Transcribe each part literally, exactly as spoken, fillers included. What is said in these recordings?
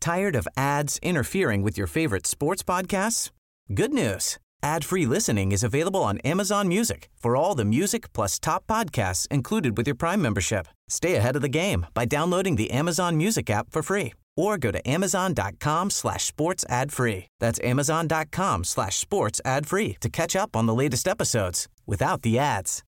Tired of ads interfering with your favorite sports podcasts? Good news. Ad-free listening is available on Amazon Music for all the music plus top podcasts included with your Prime membership. Stay ahead of the game by downloading the Amazon Music app for free or go to amazon.com slash sports ad free. That's amazon.com slash sports ad free to catch up on the latest episodes without the ads.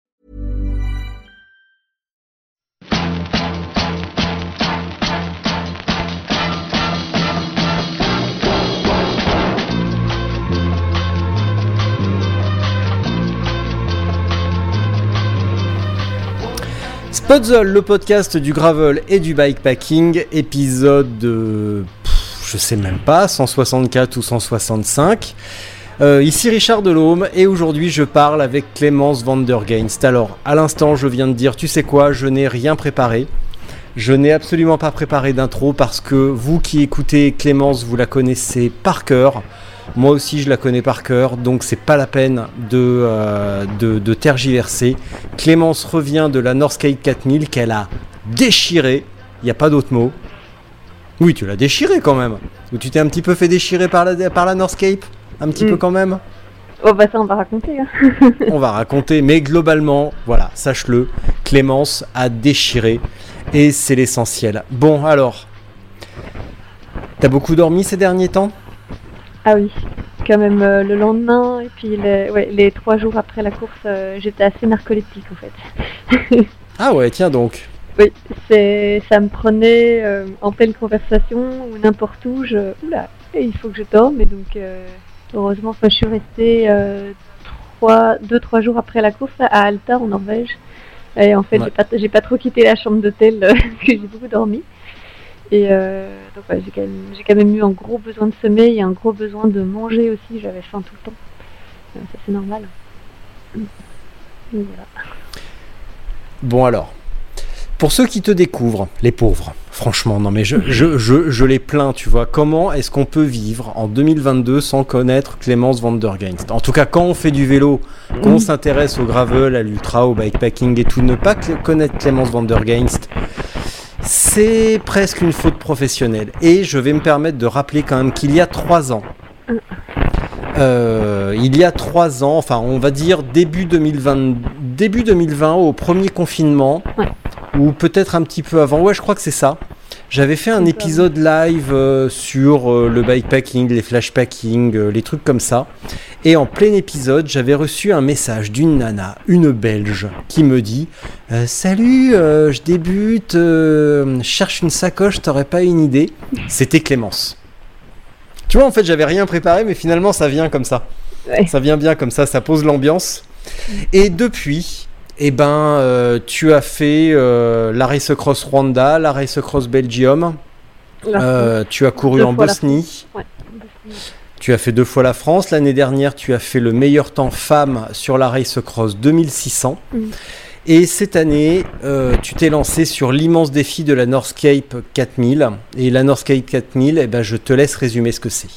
Podzol, le podcast du gravel et du bikepacking, épisode, euh, pff, je sais même pas, cent soixante-quatre ou cent soixante-cinq. Euh, ici Richard Delhomme et aujourd'hui je parle avec Clémence Van der Geynst. Alors, à l'instant, je viens de dire, tu sais quoi, je n'ai rien préparé. Je n'ai absolument pas préparé d'intro parce que vous qui écoutez Clémence, vous la connaissez par cœur. Moi aussi, je la connais par cœur, donc c'est pas la peine de, euh, de, de tergiverser. Clémence revient de la Northscape quatre mille qu'elle a déchirée. Il n'y a pas d'autre mot. Oui, tu l'as déchirée quand même. Ou tu t'es un petit peu fait déchirer par la, par la Northscape ? Un petit mmh. peu quand même ? Oh bah ça, on va raconter. Hein. On va raconter, mais globalement, voilà, sache-le, Clémence a déchiré et c'est l'essentiel. Bon, alors, t'as beaucoup dormi ces derniers temps ? Ah oui, quand même euh, le lendemain et puis les, ouais, les trois jours après la course, euh, j'étais assez narcoleptique en fait. Ah ouais, tiens donc. Oui, c'est, ça me prenait euh, en pleine conversation ou n'importe où, je, oula, il faut que je dorme et donc euh, heureusement je suis restée euh, trois, deux trois jours après la course à Alta en Norvège et en fait ouais. j'ai, pas, j'ai pas trop quitté la chambre d'hôtel euh, parce que j'ai beaucoup dormi. Et euh, donc ouais, j'ai, quand même, j'ai quand même eu un gros besoin de sommeil et un gros besoin de manger aussi, j'avais faim tout le temps. Euh, ça c'est normal. Donc, voilà. Bon alors, pour ceux qui te découvrent, les pauvres, franchement, non mais je, je, je, je les plains, tu vois. Comment est-ce qu'on peut vivre en deux mille vingt-deux sans connaître Clémence Van der Geynst ? En tout cas, quand on fait du vélo, qu'on s'intéresse au gravel, à l'ultra, au bikepacking et tout, ne pas cl- connaître Clémence Van der Geynst, c'est presque une faute professionnelle. Et je vais me permettre de rappeler quand même qu'il y a trois ans, euh, il y a trois ans, enfin on va dire début deux mille vingt, début deux mille vingt, au premier confinement, ouais. Ou peut-être un petit peu avant, ouais je crois que c'est ça, j'avais fait un épisode live euh, sur euh, le bikepacking, les flashpacking, euh, les trucs comme ça. Et en plein épisode, j'avais reçu un message d'une nana, une Belge, qui me dit euh, « Salut, euh, je débute, euh, je cherche une sacoche, t'aurais pas une idée ?» C'était Clémence. Tu vois, en fait, j'avais rien préparé, mais finalement, ça vient comme ça. Ouais. Ça vient bien comme ça, ça pose l'ambiance. Et depuis, eh ben, euh, tu as fait euh, la Race Across Rwanda, la Race Across Belgium, euh, tu as couru en Bosnie. Ouais. Tu as fait deux fois la France. L'année dernière, tu as fait le meilleur temps femme sur la Race Across deux mille six cents. Mmh. Et cette année, euh, tu t'es lancé sur l'immense défi de la Northscape quatre mille. Et la Northscape quatre mille, eh ben, je te laisse résumer ce que c'est.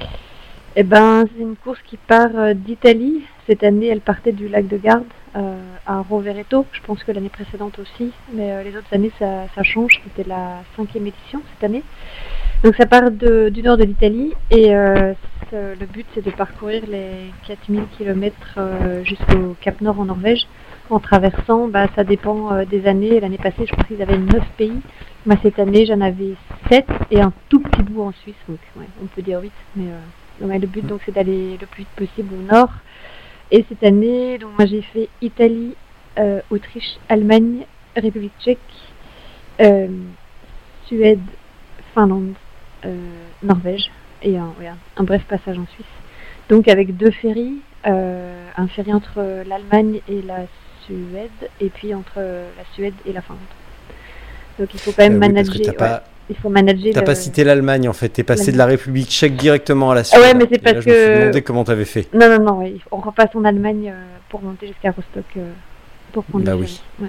Eh ben, c'est une course qui part euh, d'Italie. Cette année, elle partait du lac de Garde euh, à Rovereto. Je pense que l'année précédente aussi. Mais euh, les autres années, ça, ça change. C'était la cinquième édition cette année. Donc ça part de, du nord de l'Italie et euh, le but c'est de parcourir les quatre mille kilomètres euh, jusqu'au Cap Nord en Norvège en traversant, bah, ça dépend euh, des années. L'année passée je pense qu'ils avaient neuf pays, bah, cette année j'en avais sept et un tout petit bout en Suisse, donc ouais, on peut dire huit, mais euh, ouais, le but donc c'est d'aller le plus vite possible au nord. Et cette année, donc moi j'ai fait Italie, euh, Autriche, Allemagne, République tchèque, euh, Suède, Finlande, Euh, Norvège et un, ouais, un bref passage en Suisse. Donc avec deux ferries, euh, un ferry entre l'Allemagne et la Suède, et puis entre la Suède et la Finlande. Donc il faut quand même euh, oui, manager. T'as ouais, pas, il faut manager. T'as le... pas cité l'Allemagne en fait. T'es passé L'Allemagne. De la République tchèque directement à la Suède. Ah ouais, mais c'est et parce là, que. Je me suis demandé comment t'avais fait. Non, non, non. Ouais, on repasse en Allemagne euh, pour monter jusqu'à Rostock euh, pour prendre. Bah le oui. Ouais.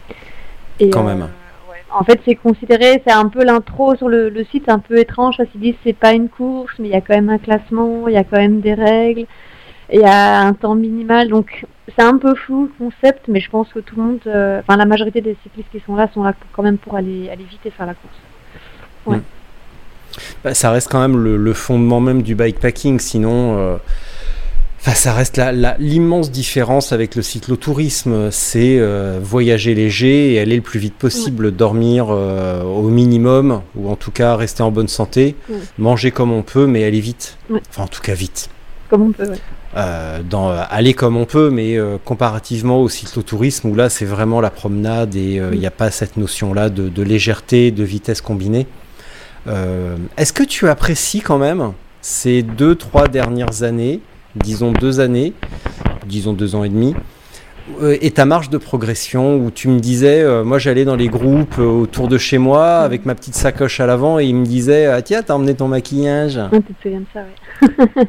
Et, quand euh, même. En fait, c'est considéré, c'est un peu l'intro sur le, le site, un peu étrange, parce qu'ils disent c'est pas une course, mais il y a quand même un classement, il y a quand même des règles, il y a un temps minimal, donc c'est un peu flou le concept, mais je pense que tout le monde, euh, enfin la majorité des cyclistes qui sont là sont là quand même pour aller, aller vite et faire la course. Ouais. Mmh. Bah, ça reste quand même le, le fondement même du bikepacking, sinon... Euh... Enfin, ça reste la, la, l'immense différence avec le cyclotourisme, c'est euh, voyager léger et aller le plus vite possible, ouais. dormir euh, au minimum, ou en tout cas rester en bonne santé, ouais. manger comme on peut, mais aller vite. Ouais. Enfin, en tout cas vite. Comme on peut, oui. Euh, dans, euh, aller comme on peut, mais euh, comparativement au cyclotourisme, où là, c'est vraiment la promenade et il euh, n'y mm. a pas cette notion-là de, de légèreté, de vitesse combinée. Euh, est-ce que tu apprécies quand même ces deux, trois dernières années, disons deux années, disons deux ans et demi, euh, et ta marge de progression où tu me disais, euh, moi j'allais dans les groupes euh, autour de chez moi avec ma petite sacoche à l'avant et ils me disaient, ah, tiens, t'as emmené ton maquillage. Ah, tu te souviens de ça, oui.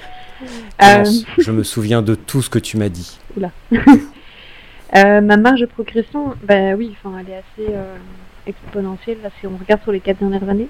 euh... Je me souviens de tout ce que tu m'as dit. Oula. euh, ma marge de progression, bah oui, elle est assez euh, exponentielle là, si on regarde sur les quatre dernières années.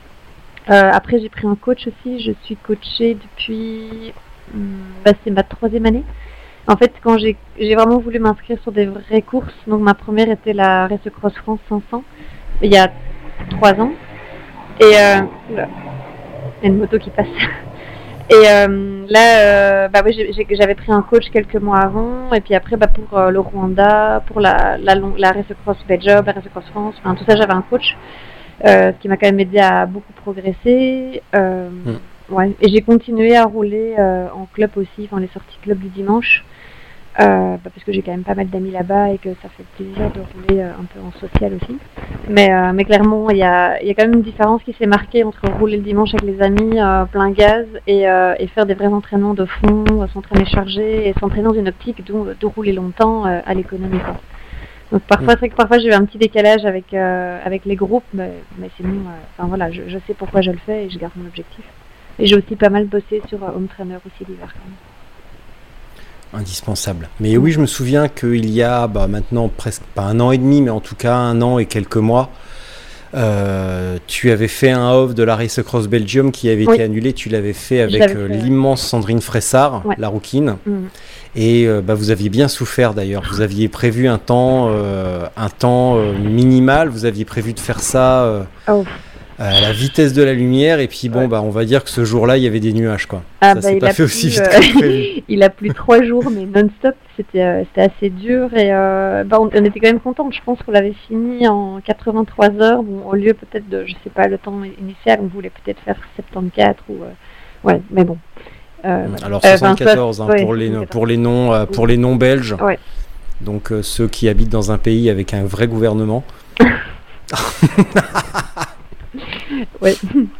Euh, après, j'ai pris un coach aussi, je suis coachée depuis... Bah, c'est ma troisième année. En fait, quand j'ai, j'ai vraiment voulu m'inscrire sur des vraies courses, donc ma première était la Race Cross France cinq cents, il y a trois ans. Et euh, oula, il y a une moto qui passe. Et euh, là, euh, bah oui, j'ai, j'ai, j'avais pris un coach quelques mois avant, et puis après, bah, pour euh, le Rwanda, pour la, la, la Race Cross Belgium, la Race Cross France, enfin tout ça, j'avais un coach euh, qui m'a quand même aidé à beaucoup progresser. Euh, mm. Ouais, et j'ai continué à rouler euh, en club aussi, enfin les sorties club du dimanche, euh, bah, parce que j'ai quand même pas mal d'amis là-bas et que ça fait plaisir de rouler euh, un peu en social aussi. Mais, euh, mais clairement, il y a, y a quand même une différence qui s'est marquée entre rouler le dimanche avec les amis euh, plein gaz et, euh, et faire des vrais entraînements de fond, euh, s'entraîner chargé et s'entraîner dans une optique de, de rouler longtemps euh, à l'économie, quoi. Donc parfois, c'est vrai que parfois j'ai eu un petit décalage avec, euh, avec les groupes, mais, mais sinon, euh, enfin voilà, je, je sais pourquoi je le fais et je garde mon objectif. Et j'ai aussi pas mal bossé sur euh, Home Trainer aussi l'hiver quand même. Indispensable. Mais oui, je me souviens qu'il y a bah, maintenant presque pas un an et demi, mais en tout cas un an et quelques mois, euh, tu avais fait un off de la Race Cross Belgium qui avait oui. été annulé. Tu l'avais fait avec fait, euh, l'immense Sandrine Fressard, ouais. la rouquine. Mmh. Et euh, bah, vous aviez bien souffert d'ailleurs. Vous aviez prévu un temps, euh, un temps euh, minimal. Vous aviez prévu de faire ça. Euh, oh. à la vitesse de la lumière, et puis bon, ouais. bah, on va dire que ce jour-là, il y avait des nuages, quoi. Ah, ça bah, s'est pas fait plu, aussi vite euh, que prévu. Il a plu trois jours, mais non-stop, c'était, euh, c'était assez dur, et euh, bah, on, on était quand même contents. Je pense qu'on l'avait fini en quatre-vingt-trois heures, bon, au lieu peut-être de, je sais pas, le temps initial, on voulait peut-être faire soixante-quatorze, ou... Euh, ouais, mais bon. Euh, Alors soixante-quatorze, euh, hein, ouais, pour, les, pour les noms, euh, pour les noms belges, ouais. donc euh, ceux qui habitent dans un pays avec un vrai gouvernement. Ouais.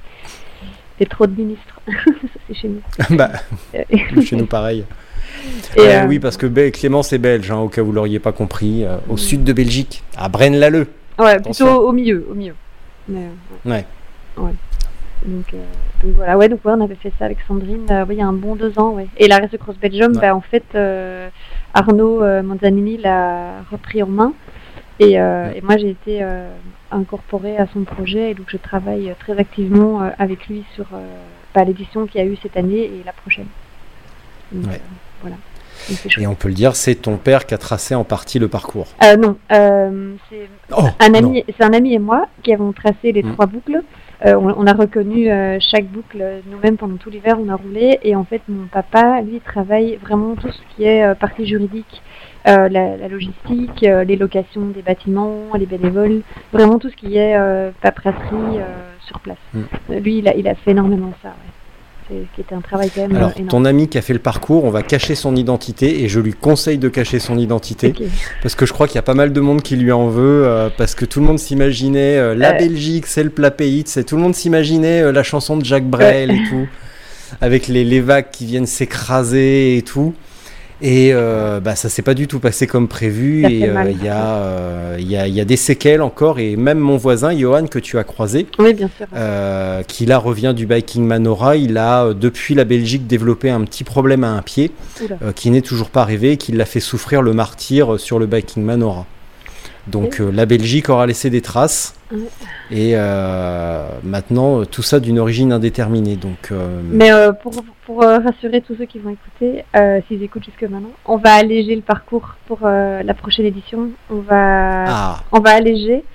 Et trop de ministres. Ça, c'est chez nous. Bah, chez nous pareil. Et euh, euh, oui, parce que Be- Clémence est belge, hein, au cas où vous l'auriez pas compris, euh, au mmh. sud de Belgique, à Braine-l'Alleud. Ouais, Attention. Plutôt au milieu, au milieu. Mais, euh, ouais. ouais. ouais. Donc, euh, donc voilà, ouais, donc ouais, on avait fait ça avec Sandrine. Euh, ouais, il y a un bon deux ans, ouais. Et la Race Cross Belgium, ouais. bah en fait, euh, Arnaud euh, Manzanini l'a repris en main. Et, euh, ouais. et moi, j'ai été euh, incorporée à son projet, et donc je travaille très activement euh, avec lui sur euh, bah, l'édition qu'il y a eu cette année et la prochaine. Donc, ouais. euh, voilà. Et on peut le dire, c'est ton père qui a tracé en partie le parcours. Euh, non, euh, c'est, oh, un ami, c'est un ami et moi qui avons tracé les mmh. trois boucles. Euh, on, on a reconnu euh, chaque boucle nous-mêmes pendant tout l'hiver, on a roulé. Et en fait, mon papa, lui, travaille vraiment tout ce qui est euh, partie juridique. Euh, la, la logistique, euh, les locations des bâtiments, les bénévoles, vraiment tout ce qui est euh, paperasserie euh, sur place. Mm. Euh, lui, il a, il a fait énormément ça, ouais. C'est, qui était un travail quand même Alors, énorme. Ton ami qui a fait le parcours, on va cacher son identité, et je lui conseille de cacher son identité, okay. parce que je crois qu'il y a pas mal de monde qui lui en veut, euh, parce que tout le monde s'imaginait, euh, la euh... Belgique, c'est le plat pays, c'est, tout le monde s'imaginait euh, la chanson de Jacques Brel ouais. et tout, avec les, les vagues qui viennent s'écraser et tout. Et euh, bah, ça s'est pas du tout passé comme prévu, ça et il euh, y, euh, y, a, y a des séquelles encore, et même mon voisin Johan que tu as croisé, oui, bien sûr. Euh, qui là revient du Biking Manora, il a depuis la Belgique développé un petit problème à un pied euh, qui n'est toujours pas arrivé, qui l'a fait souffrir le martyre sur le Biking Manora. Donc euh, la Belgique aura laissé des traces, oui. et euh, maintenant tout ça d'une origine indéterminée. Donc, euh... Mais euh, pour, pour euh, rassurer tous ceux qui vont écouter, euh, s'ils écoutent jusque maintenant, on va alléger le parcours pour euh, la prochaine édition. On va, ah. on va alléger,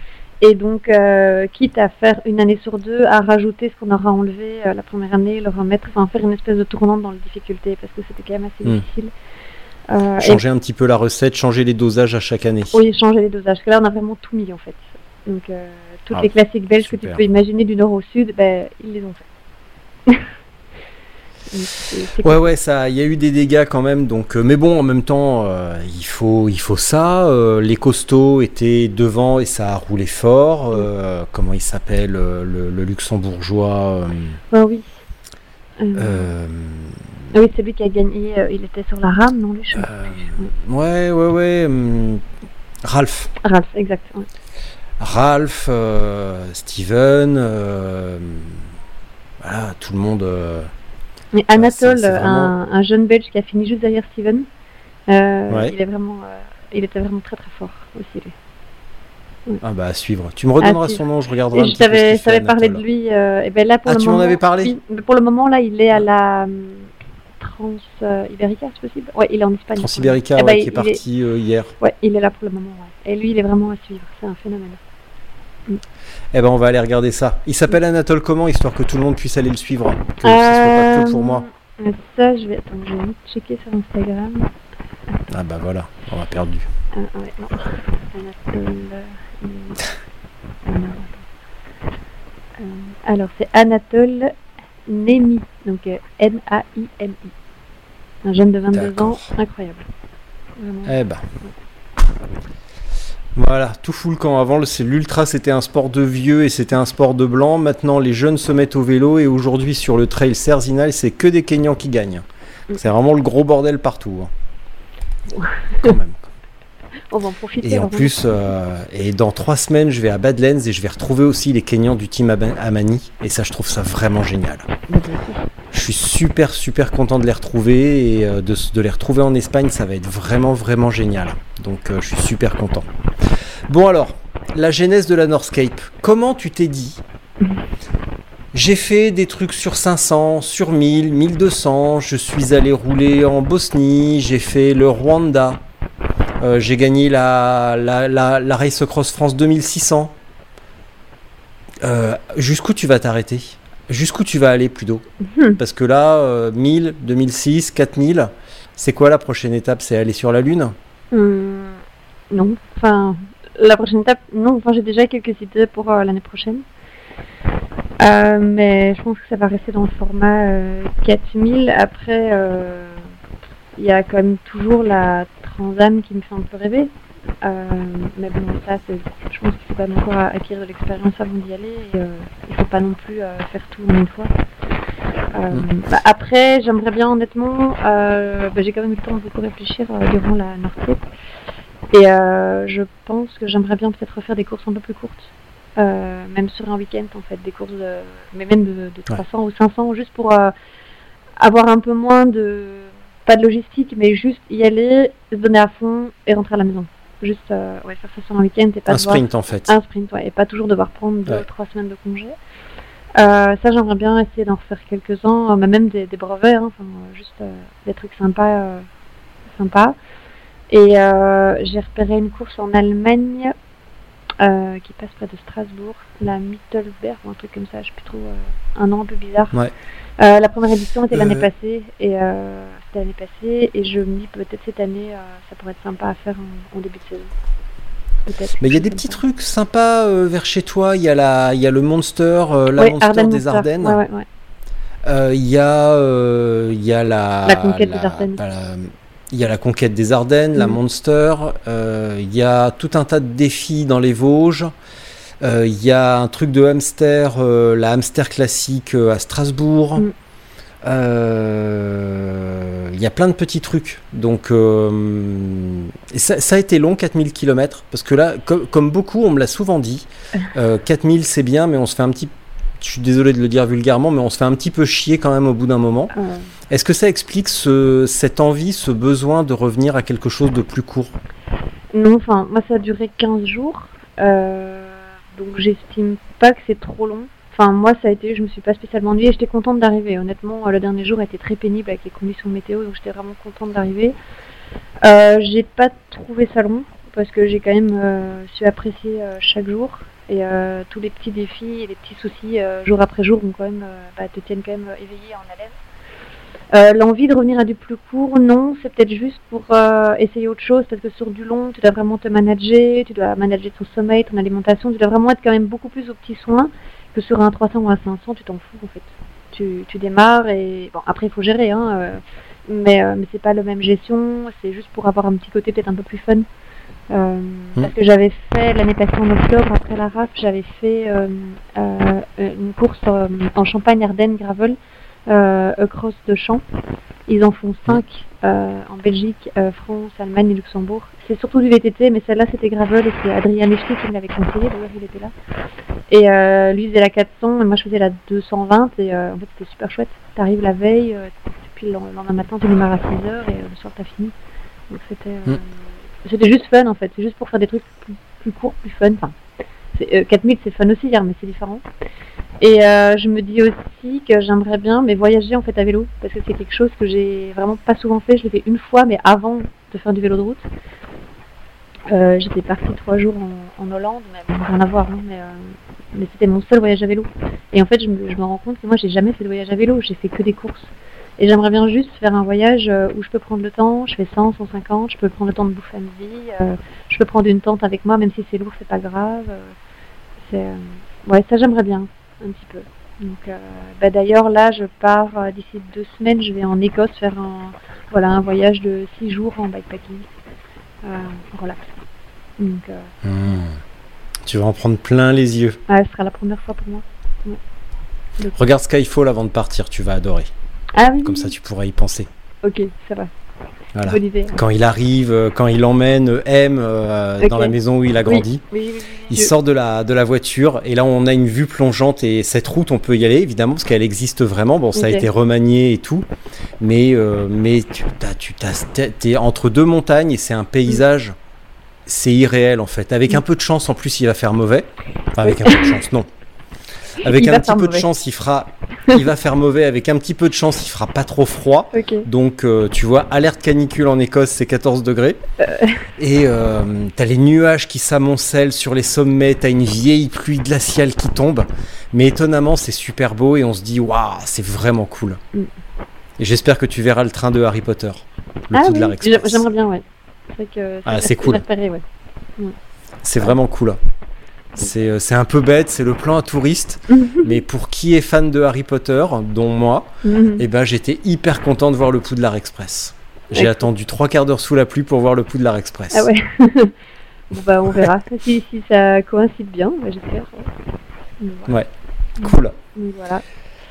Et donc, euh, quitte à faire une année sur deux, à rajouter ce qu'on aura enlevé euh, la première année, le remettre, enfin faire une espèce de tournante dans la difficulté, parce que c'était quand même assez Mm. difficile. Euh, Changer un petit peu la recette, changer les dosages à chaque année. et, oui, changer les dosages, parce que là on a vraiment tout mis en fait. Donc, euh, toutes Ah, les classiques belges que super. tu peux imaginer du nord au sud, ben, ils les ont fait. Donc, c'est- c'est Ouais, cool. ouais, ça, il y a eu des dégâts quand même. Donc, euh, mais bon, en même temps, euh, il faut, il faut ça. Euh, les costauds étaient devant et ça a roulé fort. Euh, comment il s'appelle, euh, le, le luxembourgeois euh, Ah oui. Euh, euh, ah oui, c'est lui qui a gagné, euh, il était sur la rame, non lui, je sais pas. euh, Ouais, ouais, ouais. hum, Ralph. Ralph, exact. Ouais. Ralph, euh, Steven. euh, voilà, tout le monde. euh, Mais c'est- Anatole, c'est vraiment- un, un jeune Belge qui a fini juste derrière Steven, euh, Ouais. il est vraiment, euh, il était vraiment très très fort aussi lui. Ah bah à suivre. Tu me redonneras Ah, si. son nom, je regarderai un Et je petit peu ce t'avais, qu'il je fait, t'avais parlé de Anatole. lui. Euh, et ben là pour Ah, le tu m'en moment. avais parlé oui, mais pour le moment là, il est à la hum, Trans euh, Ibérica, c'est possible. Ouais, il est en Espagne. Transibérica, Eh ouais, ben, qui est il est- parti euh, hier. Ouais, il est là pour le moment. Ouais. Et lui, il est vraiment à suivre. C'est un phénomène. Eh ben on va aller regarder ça. Il s'appelle Anatole comment, histoire que tout le monde puisse aller le suivre, que ça soit pas que pour moi. Euh, Ça, je vais attends, je vais vite checker sur Instagram. Ah bah voilà, on a perdu. Ah, ouais, non. Anatole. euh, ah, non, attends. Euh, alors, c'est Anatole Nemi, donc euh, N A I M I. Un jeune de vingt-deux ans, D'accord. incroyable. Vraiment. Eh ben. Voilà, tout fout le camp. Avant, le- c'est l'ultra, c'était un sport de vieux et c'était un sport de blanc. Maintenant, les jeunes se mettent au vélo et aujourd'hui, sur le trail Cerzinal, c'est que des Kenyans qui gagnent. C'est vraiment le gros bordel partout. hein. Quand même. On va en profiter. Et en alors, plus, euh, et dans trois semaines, je vais à Badlands et je vais retrouver aussi les Kenyans du team Ama- Amani. Et ça, je trouve ça vraiment génial. hein. Je suis super, super content de les retrouver et euh, de, de les retrouver en Espagne, ça va être vraiment, vraiment génial. Donc, euh, je suis super content. Bon alors, la genèse de la Northscape. Comment tu t'es dit ? J'ai fait des trucs sur cinq cents, sur mille, mille deux cents. Je suis allé rouler en Bosnie. J'ai fait le Rwanda. Euh, j'ai gagné la, la, la, la Race Cross France deux mille six cents. Euh, jusqu'où tu vas t'arrêter ? Jusqu'où tu vas aller plutôt ? Mhm. Parce que là, euh, mille, deux mille six, quatre mille, c'est quoi la prochaine étape ? C'est aller sur la Lune ? Hum, non, enfin, la prochaine étape, non, enfin, j'ai déjà quelques idées pour euh, l'année prochaine. Euh, mais je pense que ça va rester dans le format euh, quatre mille. Après, euh, il y a quand même toujours la Transam qui me fait un peu rêver. Euh, mais bon, ça, c'est, je pense qu'il faut quand même encore acquérir de l'expérience avant d'y aller. Et, euh, il faut pas non plus euh, faire tout en une fois. Euh, Mm. bah, après, j'aimerais bien honnêtement, euh, bah, j'ai quand même eu le temps de beaucoup réfléchir euh, durant la Northscape. Et euh, je pense que j'aimerais bien peut-être refaire des courses un peu plus courtes. Euh, même sur un week-end en fait, des courses de, mais même de, de trois cents ou cinq cents, juste pour euh, avoir un peu moins de, pas de logistique, mais juste y aller, se donner à fond et rentrer à la maison. Juste euh, ouais, faire ça sur un week-end et pas Un devoir- sprint en fait. un sprint, ouais, et pas toujours devoir prendre deux Ouais. ou trois semaines de congé. Euh, ça, j'aimerais bien essayer d'en refaire quelques-uns, euh, mais même des, des brevets, hein, enfin, euh, juste euh, des trucs sympas, euh, sympas. Et euh, j'ai repéré une course en Allemagne euh, qui passe près de Strasbourg, la Mittelberg ou un truc comme ça, je sais plus trop, euh, un nom un peu bizarre. Ouais. Euh, la première édition était l'année Euh. passée, et euh, c'était l'année passée, et je me dis peut-être cette année, euh, ça pourrait être sympa à faire en, en début de saison. Peut-être. Mais il y a quelque des chose petits comme ça. trucs sympas euh, vers chez toi. Il y a la, il y a le Monster, euh, la Ouais, Monster Ardennes des Monster. Ardennes. Ouais, ouais, ouais. Euh, Il y a, euh, il y a la, La conquête des Ardennes. pas la- il y a la conquête des Ardennes, la Mhm. Monster. Euh, il y a tout un tas de défis dans les Vosges. Euh, Il y a un truc de hamster, euh, la hamster classique euh, à Strasbourg. Mhm. Euh, Il y a plein de petits trucs. Donc, euh, et ça, ça a été long, quatre mille kilomètres. Parce que là, comme, comme beaucoup, on me l'a souvent dit, euh, quatre mille c'est bien, mais on se fait un petit. Je suis désolé de le dire vulgairement, mais on se fait un petit peu chier quand même au bout d'un moment. Euh, Est-ce que ça explique ce, cette envie, ce besoin de revenir à quelque chose de plus court ? Non, enfin, moi ça a duré quinze jours, euh, donc j'estime pas que c'est trop long. Enfin, moi ça a été, je me suis pas spécialement ennuyée, j'étais contente d'arriver. Honnêtement, le dernier jour a été très pénible avec les conditions météo, donc j'étais vraiment contente d'arriver. Euh, j'ai pas trouvé ça long, parce que j'ai quand même euh, su apprécier euh, chaque jour. Et euh, tous les petits défis et les petits soucis euh, jour après jour vont quand même, euh, bah, te tiennent quand même éveillé en haleine. Euh, l'envie de revenir à du plus court, non, c'est peut-être juste pour euh, essayer autre chose, parce que sur du long, tu dois vraiment te manager, tu dois manager ton sommeil, ton alimentation, tu dois vraiment être quand même beaucoup plus aux petits soins que sur un trois cents ou un cinq cents, tu t'en fous en fait. Tu, tu démarres et bon, après il faut gérer, hein, euh, mais, euh, mais c'est pas la même gestion, c'est juste pour avoir un petit côté peut-être un peu plus fun. Euh, mmh. Parce que j'avais fait l'année passée en octobre, après la R A F, j'avais fait euh, euh, une course euh, en Champagne-Ardenne gravel. Euh, cross de champ. Ils en font cinq euh, en Belgique, euh, France, Allemagne et Luxembourg. C'est surtout du V T T, mais celle-là c'était gravel et c'est Adrien Lechty qui me l'avait conseillé, d'ailleurs il était là. Et euh, lui il faisait la quatre cents et moi je faisais la deux cent vingt et euh, en fait c'était super chouette. T'arrives la veille, euh, puis le lendemain matin tu démarres à six heures et euh, le soir t'as fini. Donc c'était, euh, mmh. c'était juste fun en fait, c'est juste pour faire des trucs plus, plus courts, plus fun. Enfin, c'est, euh, quatre mille c'est fun aussi hein, mais c'est différent. Et euh, je me dis aussi que j'aimerais bien mais voyager en fait à vélo parce que c'est quelque chose que j'ai vraiment pas souvent fait. Je l'ai fait une fois mais avant de faire du vélo de route. Euh, j'étais partie trois jours en, en Hollande, mais bon, rien à voir, hein, mais, euh, mais c'était mon seul voyage à vélo. Et en fait je me, je me rends compte que moi j'ai jamais fait de voyage à vélo, j'ai fait que des courses. Et j'aimerais bien juste faire un voyage où je peux prendre le temps, je fais cent, cent cinquante, je peux prendre le temps de bouffer à midi, euh, je peux prendre une tente avec moi même si c'est lourd, c'est pas grave. Euh, c'est, euh, ouais, ça j'aimerais bien. Un petit peu. Donc, euh, bah d'ailleurs, là, je pars euh, d'ici deux semaines. Je vais en Écosse faire un, voilà, un voyage de six jours en bikepacking. Euh, relax. Donc, euh, mmh. Tu vas en prendre plein les yeux. Ouais, ce sera la première fois pour moi. Ouais. Donc, regarde Skyfall avant de partir, tu vas adorer. Ah oui. Comme ça, tu pourras y penser. Ok, ça va. Voilà. Bonne idée. Quand il arrive, quand il emmène M euh, okay. dans la maison où il a grandi, oui. Oui, oui, oui, il je... sort de la, de la voiture et là on a une vue plongeante et cette route on peut y aller évidemment parce qu'elle existe vraiment. Bon, ça okay. a été remanié et tout, mais, euh, mais tu, t'as, tu t'as, t'es entre deux montagnes et c'est un paysage, mmh. c'est irréel en fait. Avec mmh. un peu de chance en plus il va faire mauvais. Enfin avec oui. un peu de chance, non. Avec il un petit peu mauvais. de chance, il fera, il va faire mauvais. Avec un petit peu de chance, il fera pas trop froid. Okay. Donc, euh, tu vois, alerte canicule en Écosse, c'est quatorze degrés. Euh... Et euh, t'as les nuages qui s'amoncellent sur les sommets. T'as une vieille pluie glaciale qui tombe. Mais étonnamment, c'est super beau et on se dit, waouh, c'est vraiment cool. Mm. Et j'espère que tu verras le train de Harry Potter, le ah, Poudlard oui. Express. J'aimerais bien, ouais. C'est vrai que ah, c'est cool. Repéré, ouais. Mm. C'est vraiment cool. C'est, c'est un peu bête, c'est le plan à touristes, mais pour qui est fan de Harry Potter, dont moi, mm-hmm. eh ben, j'étais hyper content de voir le Poudlard Express. J'ai okay. attendu trois quarts d'heure sous la pluie pour voir le Poudlard Express. Ah ouais. Bon bah on verra si, si ça coïncide bien, bah, j'espère. Voilà. Ouais, cool. Donc, voilà.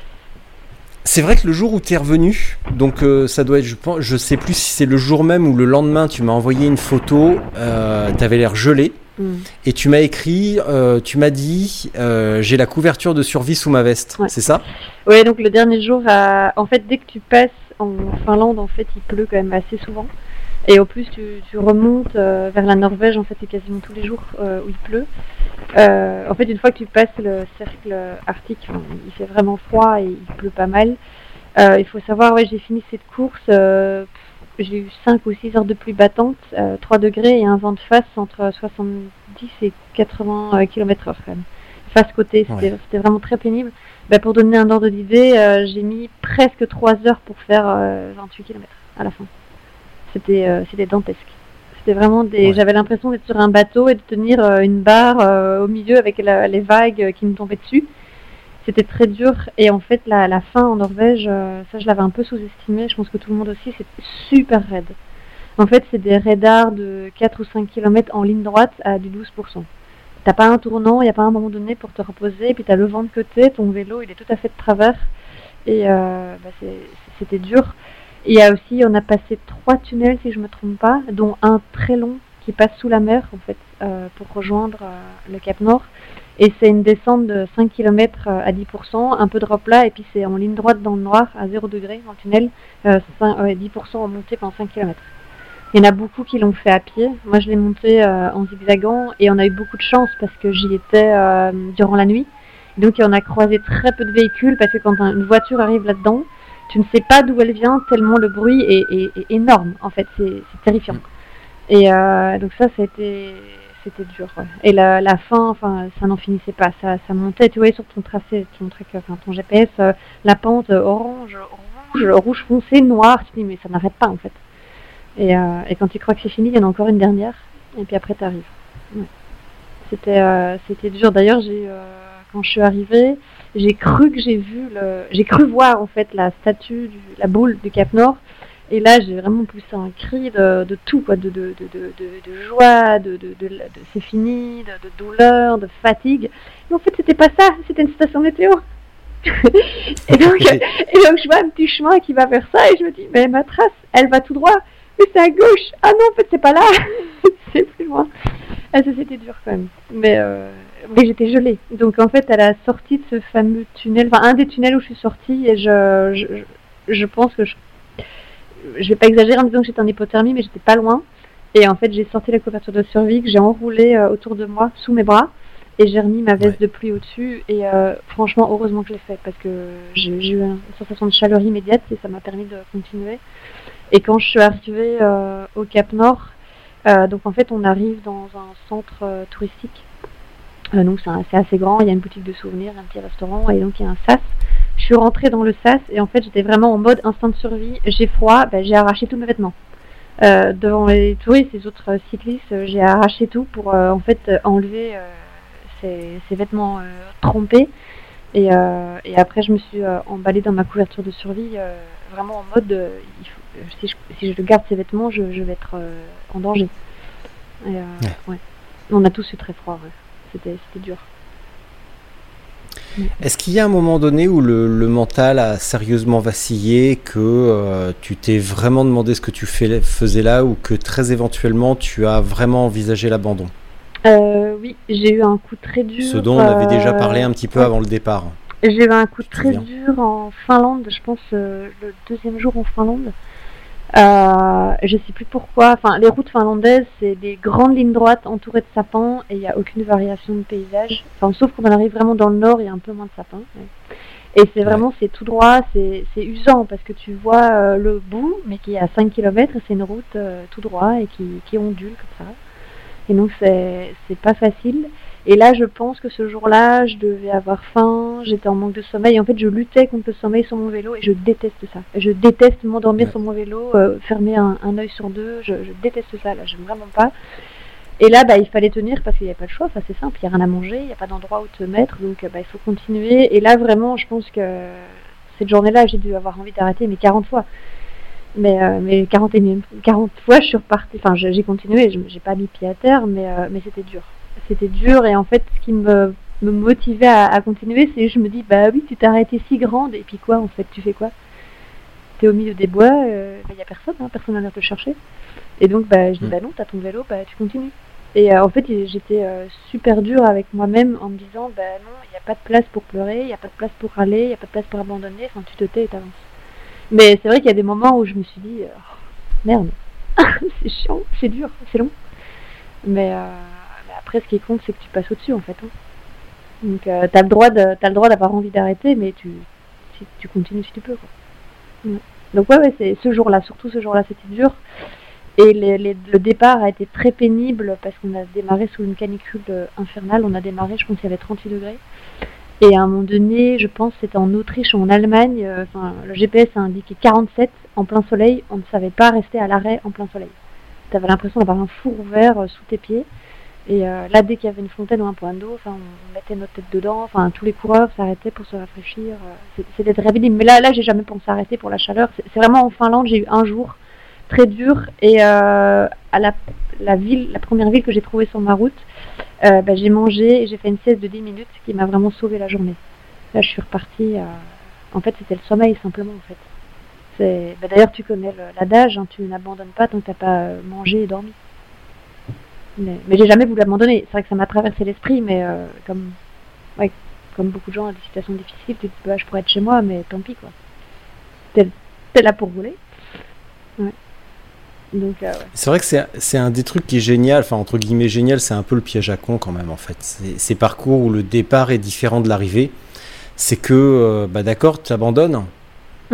C'est vrai que le jour où tu es revenu, donc euh, ça doit être, je pense, je sais plus si c'est le jour même ou le lendemain, tu m'as envoyé une photo, euh, tu avais l'air gelé. Mm. Et tu m'as écrit, euh, tu m'as dit, euh, j'ai la couverture de survie sous ma veste, ouais. c'est ça ? Oui, donc le dernier jour, euh, en fait, dès que tu passes en Finlande, en fait, il pleut quand même assez souvent. Et au plus, tu, tu remontes euh, vers la Norvège, en fait, c'est quasiment tous les jours euh, où il pleut. Euh, en fait, une fois que tu passes le cercle arctique, enfin, il fait vraiment froid et il pleut pas mal. Euh, il faut savoir, ouais, j'ai fini cette course. Euh, J'ai eu cinq ou six heures de pluie battante, euh, trois degrés et un vent de face entre soixante-dix et quatre-vingts kilomètres heure quand même. Face côté, c'était, ouais. c'était vraiment très pénible. Bah, pour donner un ordre d'idée, euh, j'ai mis presque trois heures pour faire euh, vingt-huit kilomètres à la fin. C'était, euh, c'était dantesque. C'était vraiment des... Ouais. J'avais l'impression d'être sur un bateau et de tenir euh, une barre euh, au milieu avec la, les vagues qui me tombaient dessus. C'était très dur et en fait la, la fin en Norvège, euh, ça je l'avais un peu sous-estimé, je pense que tout le monde aussi, c'est super raide. En fait c'est des radars de quatre ou cinq kilomètres en ligne droite à du douze pour cent. T'as pas un tournant, il n'y a pas un moment donné pour te reposer, et puis t'as le vent de côté, ton vélo il est tout à fait de travers et euh, bah, c'est, c'était dur. Il y a aussi, on a passé trois tunnels si je me trompe pas, dont un très long qui passe sous la mer en fait euh, pour rejoindre euh, le Cap Nord. Et c'est une descente de cinq kilomètres à dix pour cent, un peu de replat, et puis c'est en ligne droite dans le noir, à zéro degré dans le tunnel, euh, cinq, ouais, dix pour cent en montée pendant cinq kilomètres. Il y en a beaucoup qui l'ont fait à pied. Moi, je l'ai monté euh, en zigzagant, et on a eu beaucoup de chance parce que j'y étais euh, durant la nuit. Donc, on a croisé très peu de véhicules, parce que quand une voiture arrive là-dedans, tu ne sais pas d'où elle vient, tellement le bruit est, est, est énorme, en fait, c'est, c'est terrifiant. Et euh, donc ça, ça a été... c'était dur. Ouais. Et la, la fin, enfin, ça n'en finissait pas. Ça, ça montait, tu vois, sur ton tracé, ton, tracker, enfin, ton G P S, euh, la pente euh, orange, rouge, rouge foncé, noir. Tu te dis, mais ça n'arrête pas en fait. Et, euh, et quand tu crois que c'est fini, il y en a encore une dernière. Et puis après, t'arrives. Ouais. C'était, euh, c'était dur. D'ailleurs, j'ai, euh, quand je suis arrivée, j'ai cru que j'ai vu le, j'ai cru voir en fait la statue, du, la boule du Cap Nord. Et là, j'ai vraiment poussé un cri de, de tout, quoi, de, de, de, de, de, de joie, de, de, de, de, de c'est fini, de, de douleur, de fatigue. Mais en fait, c'était pas ça, c'était une station météo. et, donc, et donc, je vois un petit chemin qui va vers ça, et je me dis, mais ma trace, elle va tout droit, mais c'est à gauche. Ah non, en fait, c'est pas là, c'est plus loin. Ah, ça, c'était dur quand même. Mais, euh, mais j'étais gelée. Donc, en fait, à la sortie de ce fameux tunnel, enfin, un des tunnels où je suis sortie, et je, je, je, je pense que je. Je vais pas exagérer en disant que j'étais en hypothermie, mais j'étais pas loin. Et en fait, j'ai sorti la couverture de survie que j'ai enroulée euh, autour de moi, sous mes bras, et j'ai remis ma veste ouais. de pluie au-dessus. Et euh, franchement, heureusement que je l'ai fait, parce que j'ai, j'ai eu une sensation de chaleur immédiate et ça m'a permis de continuer. Et quand je suis arrivée euh, au Cap Nord, euh, donc en fait, on arrive dans un centre euh, touristique. Euh, donc c'est, un, c'est assez grand, il y a une boutique de souvenirs, un petit restaurant, et donc il y a un sas. Je suis rentrée dans le sas et en fait j'étais vraiment en mode instinct de survie. J'ai froid, ben, j'ai arraché tous mes vêtements. Euh, devant les touristes et les autres euh, cyclistes, euh, j'ai arraché tout pour euh, en fait euh, enlever euh, ces, ces vêtements euh, trempés. Et, euh, et après je me suis euh, emballée dans ma couverture de survie, euh, vraiment en mode euh, il faut, si, je, si je garde ces vêtements, je, je vais être euh, en danger. Et, euh, ouais. Ouais. On a tous eu très froid, ouais. c'était, c'était dur. Est-ce qu'il y a un moment donné où le, le mental a sérieusement vacillé, que euh, tu t'es vraiment demandé ce que tu fais, faisais là, ou que très éventuellement tu as vraiment envisagé l'abandon ? euh, Oui, j'ai eu un coup très dur. Ce dont on avait euh, déjà parlé un petit peu ouais. avant le départ. J'ai eu un coup très dur en Finlande, je pense euh, le deuxième jour en Finlande. Euh, je sais plus pourquoi. Enfin, les routes finlandaises, c'est des grandes lignes droites entourées de sapins et il n'y a aucune variation de paysage. Enfin, sauf quand on arrive vraiment dans le nord, il y a un peu moins de sapins. Ouais. Et c'est vraiment, ouais. c'est tout droit, c'est, c'est usant parce que tu vois euh, le bout, mais qui est à cinq kilomètres, et c'est une route euh, tout droit et qui, qui ondule comme ça. Et donc, c'est, c'est pas facile. Et là, je pense que ce jour-là, je devais avoir faim, j'étais en manque de sommeil. En fait, je luttais contre le sommeil sur mon vélo et je déteste ça. Je déteste m'endormir ouais. sur mon vélo, euh, fermer un, un œil sur deux. Je, je déteste ça, là, j'aime vraiment pas. Et là, bah, il fallait tenir parce qu'il n'y a pas le choix. Enfin, c'est simple, il n'y a rien à manger, il n'y a pas d'endroit où te mettre. Donc, bah, il faut continuer. Et là, vraiment, je pense que cette journée-là, j'ai dû avoir envie d'arrêter, mais quarante fois. Mais, euh, mais quarante, quarante fois, je suis repartie. Enfin, j'ai continué, je, j'ai pas mis pied à terre, mais, euh, mais c'était dur. C'était dur et en fait ce qui me, me motivait à, à continuer, c'est que je me dis bah oui, tu t'es arrêtée si grande et puis quoi en fait, tu fais quoi? T'es au milieu des bois, il euh, n'y a personne, hein, personne vient te chercher. Et donc bah je dis bah non, t'as ton vélo, bah tu continues. Et euh, en fait j'étais euh, super dure avec moi-même en me disant bah non, il n'y a pas de place pour pleurer, il n'y a pas de place pour râler, il n'y a pas de place pour abandonner, enfin tu te tais et t'avances. Mais c'est vrai qu'il y a des moments où je me suis dit oh, merde, c'est chiant, c'est dur, c'est long. Mais euh, après, ce qui compte, c'est que tu passes au-dessus, en fait. Hein. Donc, euh, t'as le droit de, t'as le droit d'avoir envie d'arrêter, mais tu, si, tu continues si tu peux, quoi. Ouais. Donc, ouais, ouais, c'est ce jour-là, surtout ce jour-là, c'était dur. Et les, les, le départ a été très pénible parce qu'on a démarré sous une canicule infernale. On a démarré, je pense qu'il y avait trente-huit degrés. Et à un moment donné, je pense que c'était en Autriche ou en Allemagne, euh, le G P S a indiqué quarante-sept en plein soleil. On ne savait pas rester à l'arrêt en plein soleil. T'avais l'impression d'avoir un four ouvert euh, sous tes pieds. Et euh, là, dès qu'il y avait une fontaine ou un point d'eau, enfin, on mettait notre tête dedans. Enfin, tous les coureurs s'arrêtaient pour se rafraîchir. Euh, c'était très pénible. Mais là, là, j'ai jamais pensé arrêter pour la chaleur. C'est, c'est vraiment en Finlande, j'ai eu un jour très dur. Et euh, à la, la ville, la première ville que j'ai trouvée sur ma route, euh, bah, j'ai mangé et j'ai fait une sieste de dix minutes qui m'a vraiment sauvé la journée. Là, je suis repartie. Euh... En fait, c'était le sommeil simplement. En fait. C'est... Bah, d'ailleurs, tu connais le, l'adage, hein, tu n'abandonnes pas tant que tu n'as pas mangé et dormi. Mais, mais j'ai jamais voulu abandonner. C'est vrai que ça m'a traversé l'esprit, mais euh, comme, ouais, comme beaucoup de gens dans des situations difficiles, tu te dis bah, je pourrais être chez moi, mais tant pis quoi. T'es, t'es là pour voler. Ouais. Donc, euh, ouais. C'est vrai que c'est, c'est un des trucs qui est génial, enfin entre guillemets génial, c'est un peu le piège à con quand même en fait. C'est, ces parcours où le départ est différent de l'arrivée, c'est que, euh, bah d'accord, tu abandonnes, mm.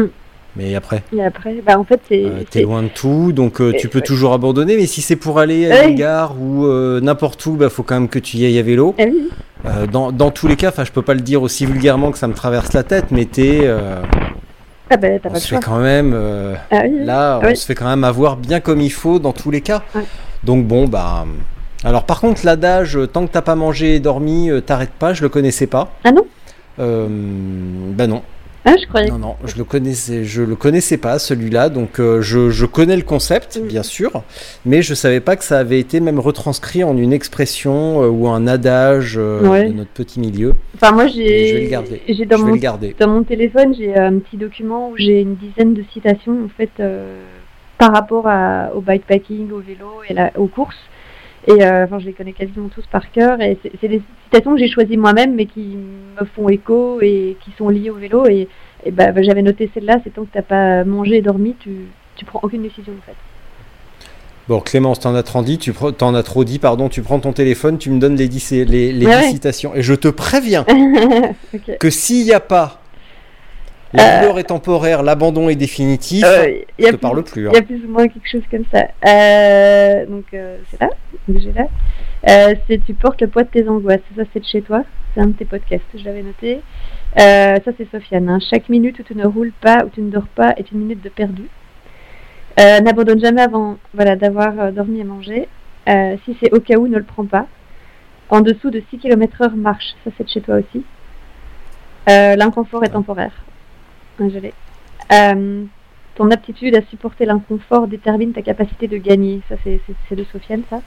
Mais après, Et après, bah en fait, c'est. euh, t'es c'est- loin de tout, donc euh, et- tu peux ouais. toujours abandonner. Mais si c'est pour aller à Ouais. une gare ou euh, n'importe où, bah faut quand même que tu y ailles à vélo. Ah oui. Euh, dans, dans tous les cas, enfin, je peux pas le dire aussi vulgairement que ça me traverse la tête, mais t'es, euh, Ah bah, t'as on pas le se choix. fait quand même, euh, Ah oui. là, Ah on oui. se fait quand même avoir bien comme il faut dans tous les cas. Ouais. Donc bon, bah. Alors par contre, l'adage euh, tant que t'as pas mangé et dormi, euh, t'arrêtes pas, je le connaissais pas. Ah non. Euh, ben non, Ah, je croyais. non, non, je le connaissais, je le connaissais pas celui-là. Donc euh, je, je connais le concept, Mm. bien sûr, mais je savais pas que ça avait été même retranscrit en une expression euh, ou un adage euh, Ouais. de notre petit milieu. Enfin, moi, Mais je vais le j'ai. garder. J'ai dans je vais mon le garder. Dans mon téléphone, j'ai un petit document où j'ai une dizaine de citations en fait euh, par rapport à, au bikepacking, au vélo et la, aux courses. Et euh, enfin, je les connais quasiment tous par cœur. Et c'est c'est des citations que j'ai choisies moi-même, mais qui me font écho et qui sont liées au vélo. Et, et bah, bah, j'avais noté celle-là. C'est tant que t'as pas mangé et dormi, tu tu prends aucune décision en fait. Bon, Clémence, t'en as trop dit, tu pre- t'en as trop dit, pardon. Tu prends ton téléphone, tu me donnes les dix, les, les Ouais, dix ouais. citations, et je te préviens Ok. que s'il n'y a pas la douleur est temporaire, l'abandon est définitif, Euh, je y a te plus- parle plus. hein. Il y a plus ou moins quelque chose comme ça. Euh, donc euh, c'est là, donc j'ai là. Euh, c'est tu portes le poids de tes angoisses. Ça c'est de chez toi. C'est un de tes podcasts. Je l'avais noté. Euh, ça c'est Sofiane. hein. Chaque minute où tu ne roules pas, où tu ne dors pas, est une minute de perdu. Euh, N'abandonne jamais avant, voilà, d'avoir euh, dormi et mangé. Euh, si c'est au cas où, ne le prends pas. En dessous de six kilomètres heure, marche. Ça c'est de chez toi aussi. Euh, L'inconfort est temporaire. Ouais, je l'ai. Euh, ton aptitude à supporter l'inconfort détermine ta capacité de gagner. Ça, c'est, c'est, c'est de Sofiane, ça.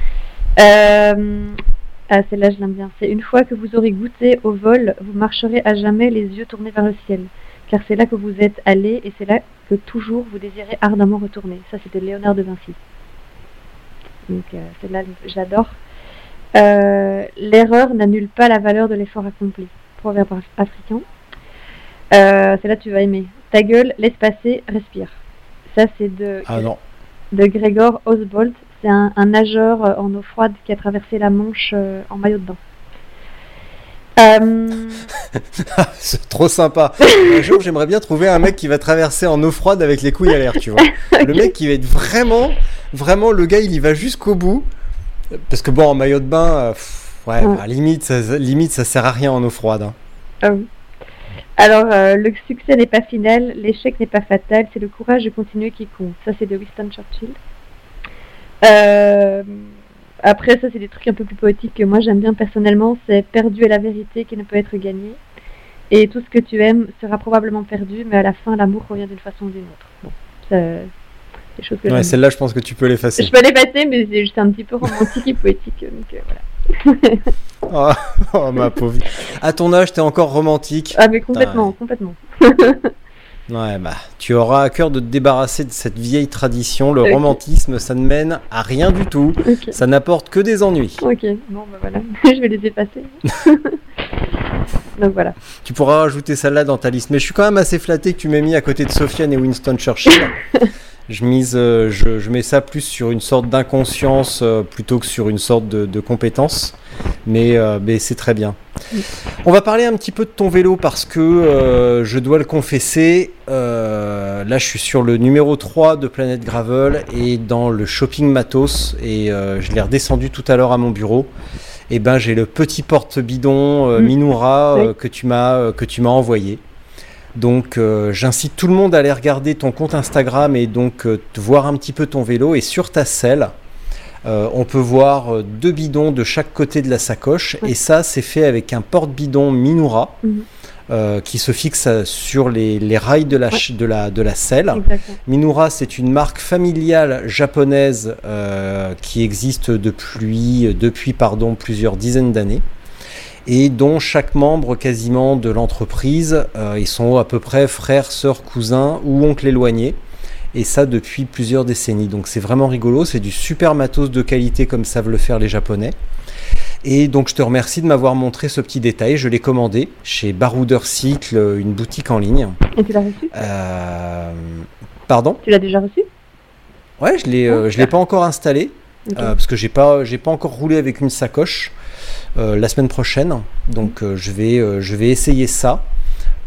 Euh, ah, celle-là, je l'aime bien. C'est une fois que vous aurez goûté au vol, vous marcherez à jamais les yeux tournés vers le ciel. Car c'est là que vous êtes allé et c'est là que toujours vous désirez ardemment retourner. Ça, c'était Léonard de Vinci. Donc, euh, celle-là, j'adore. Euh, l'erreur n'annule pas la valeur de l'effort accompli. Proverbe af- africain. Euh, celle-là, tu vas aimer. Ta gueule, laisse passer, respire. Ça, c'est de, Ah non. de Gregor Osbolt. C'est un, un nageur euh, en eau froide qui a traversé la Manche euh, en maillot de bain. Euh, C'est trop sympa. Un jour, j'aimerais bien trouver un mec qui va traverser en eau froide avec les couilles à l'air, tu vois. Le mec qui va être vraiment, vraiment, le gars, il y va jusqu'au bout. Parce que bon, en maillot de bain, euh, pff, ouais, Ouais. bah, limite, ça, limite, ça sert à rien en eau froide. hein. ah oui. Alors, euh, le succès n'est pas final, l'échec n'est pas fatal, c'est le courage de continuer qui compte. Ça, c'est de Winston Churchill. Euh, après, ça, c'est des trucs un peu plus poétiques que moi j'aime bien personnellement. C'est perdu est la vérité qui ne peut être gagnée. Et tout ce que tu aimes sera probablement perdu, mais à la fin, l'amour revient d'une façon ou d'une autre. Bon, ça, c'est des choses que Ouais, j'aime. celle-là, je pense que tu peux l'effacer. Je peux les passer, mais c'est juste un petit peu romantique et poétique. Donc euh, voilà. Oh, oh, ma pauvre. À ton âge, t'es encore romantique. Ah, mais complètement, complètement. Ouais, bah, tu auras à cœur de te débarrasser de cette vieille tradition. Le Ok. romantisme, ça ne mène à rien du tout. Ok. Ça n'apporte que des ennuis. Ok, bon bah voilà, je vais les effacer. Donc voilà. Tu pourras rajouter celle-là dans ta liste. Mais je suis quand même assez flatté que tu m'aies mis à côté de Sofiane et Winston Churchill. Je mise, euh, je, je mets ça plus sur une sorte d'inconscience euh, plutôt que sur une sorte de, de compétence. Mais, euh, mais c'est très bien. On va parler un petit peu de ton vélo parce que euh, je dois le confesser. Euh, là, je suis sur le numéro trois de Planète Gravel et dans le shopping matos. Et euh, je l'ai redescendu tout à l'heure à mon bureau. Et ben, j'ai le petit porte-bidon euh, Mm. Minoura euh, Oui. que tu m'as euh, que tu m'as envoyé. Donc euh, j'incite tout le monde à aller regarder ton compte Instagram et donc euh, te voir un petit peu ton vélo. Et sur ta selle, euh, on peut voir euh, deux bidons de chaque côté de la sacoche. Ouais. Et ça, c'est fait avec un porte-bidon Minoura Mhm. euh, qui se fixe euh, sur les, les rails de la, ch- de la, de la selle. Exactement. Minoura, c'est une marque familiale japonaise euh, qui existe depuis, depuis pardon, plusieurs dizaines d'années et dont chaque membre quasiment de l'entreprise, euh, ils sont à peu près frères, sœurs, cousins ou oncles éloignés. Et ça depuis plusieurs décennies. Donc c'est vraiment rigolo, c'est du super matos de qualité comme savent le faire les Japonais. Et donc je te remercie de m'avoir montré ce petit détail. Je l'ai commandé chez Barouder Cycle, une boutique en ligne. Et tu l'as reçu Euh, Pardon ? Tu l'as déjà reçu Ouais, je l'ai, euh, je l'ai pas encore installé Ok. euh, parce que j'ai pas, j'ai pas encore roulé avec une sacoche euh, la semaine prochaine. Donc euh, je vais, euh, je vais essayer ça.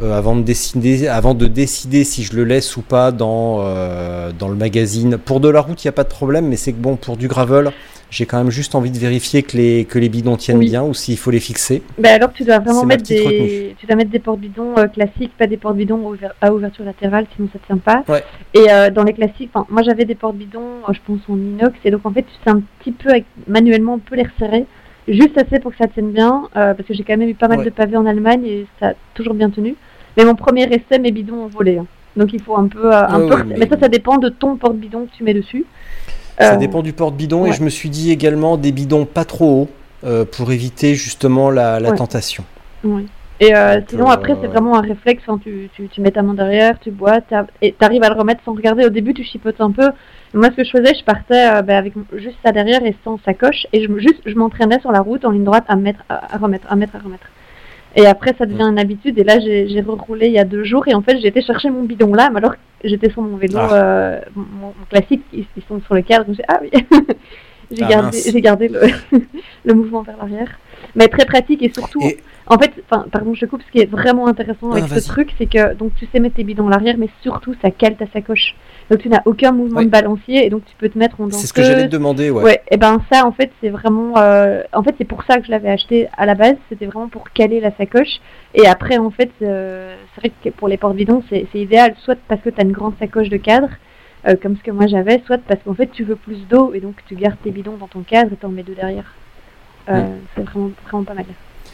euh, avant, de décider, avant de décider si je le laisse ou pas dans, euh, dans le magazine. Pour de la route, il n'y a pas de problème, mais c'est que bon, pour du gravel, j'ai quand même juste envie de vérifier que les, que les bidons tiennent oui. bien ou s'il faut les fixer. Bah alors tu dois vraiment mettre des, tu dois mettre des porte-bidons euh, classiques, pas des porte-bidons ouver, à ouverture latérale, sinon ça ne tient pas. Ouais. Et euh, dans les classiques, moi j'avais des porte-bidons, euh, je pense en inox, et donc en fait tu sais un petit peu, avec, manuellement on peut les resserrer, juste assez pour que ça tienne bien, euh, parce que j'ai quand même eu pas mal ouais. de pavés en Allemagne et ça a toujours bien tenu. Mais mon premier essai, mes bidons ont volé. Hein. Donc il faut un peu... Euh, un oh, peu oui, mais... mais ça, ça dépend de ton porte-bidon que tu mets dessus. Ça euh... dépend du porte-bidon ouais. et je me suis dit également des bidons pas trop hauts euh, pour éviter justement la, la ouais. tentation. Oui. Et euh, Donc, sinon euh... après c'est vraiment un réflexe, hein. tu, tu, tu mets ta main derrière, tu bois et tu arrives à le remettre sans regarder. Au début tu chipotes un peu. Et moi ce que je faisais, je partais euh, bah, avec juste ça derrière et sans sacoche et je, juste, je m'entraînais sur la route en ligne droite à mettre, à, à remettre, à mettre, à remettre. Et après, ça devient une habitude. Et là, j'ai, j'ai reroulé il y a deux jours. Et en fait, j'ai été chercher mon bidon là. Mais alors, j'étais sur mon vélo ah. euh, mon, mon classique. Ils, ils sont sur le cadre. J'ai ah oui. j'ai, ah, gardé, j'ai gardé le, le mouvement vers l'arrière. Mais très pratique. Et surtout, et... en fait, pardon, je coupe. Ce qui est vraiment intéressant avec ah, ce vas-y. truc, c'est que donc tu sais mettre tes bidons à l'arrière. Mais surtout, ça cale ta sacoche. Donc, tu n'as aucun mouvement ouais. de balancier. Et donc, tu peux te mettre en danseuse. C'est ce que j'allais te demander, ouais. Ouais. Et ben, ça, en fait, c'est vraiment... Euh... En fait, c'est pour ça que je l'avais acheté à la base. C'était vraiment pour caler la sacoche. Et après, en fait, euh... c'est vrai que pour les porte-bidons, c'est, c'est idéal. Soit parce que tu as une grande sacoche de cadre, euh, comme ce que moi j'avais, soit parce qu'en fait, tu veux plus d'eau. Et donc, tu gardes tes bidons dans ton cadre et tu en mets deux derrière. Euh, mmh. C'est vraiment, vraiment pas mal.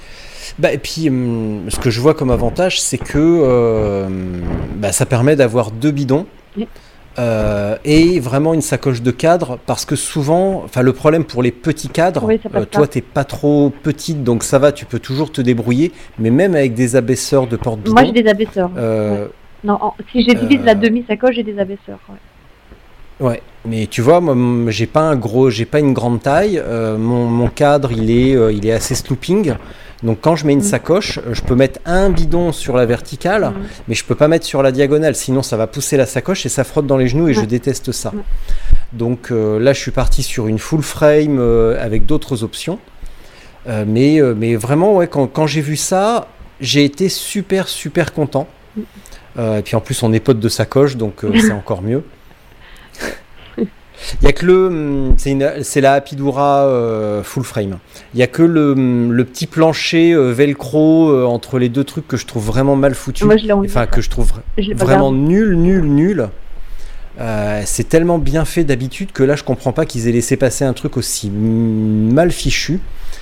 Bah, et puis, hum, ce que je vois comme avantage, c'est que euh, bah, ça permet d'avoir deux bidons. Oui. Euh, et vraiment une sacoche de cadre parce que souvent, enfin le problème pour les petits cadres, oui, euh, toi t'es pas trop petite donc ça va, tu peux toujours te débrouiller, mais même avec des abaisseurs de porte-bidon. Moi j'ai des abaisseurs. Euh, ouais. Non, en, si j'ai divise euh, la demi-sacoche, j'ai des abaisseurs. Ouais. ouais, mais tu vois, moi j'ai pas un gros, j'ai pas une grande taille. Euh, mon, mon cadre il est, euh, il est assez slooping. Donc quand je mets une sacoche, je peux mettre un bidon sur la verticale, mmh. mais je peux pas mettre sur la diagonale, sinon ça va pousser la sacoche et ça frotte dans les genoux et ouais. je déteste ça. Ouais. Donc euh, là je suis parti sur une full frame euh, avec d'autres options. Euh, mais, euh, mais vraiment, ouais, quand, quand j'ai vu ça, j'ai été super super content. Mmh. Euh, et puis en plus on est potes de sacoche, donc euh, c'est encore mieux. Il y a que le, c'est, une, c'est la Apidura euh, full frame. Il y a que le, le petit plancher euh, velcro euh, entre les deux trucs que je trouve vraiment mal foutu. Moi, je l'ai enlevé, enfin ça. que je trouve je vraiment nul, nul, nul. Euh, c'est tellement bien fait d'habitude que là je comprends pas qu'ils aient laissé passer un truc aussi mal fichu.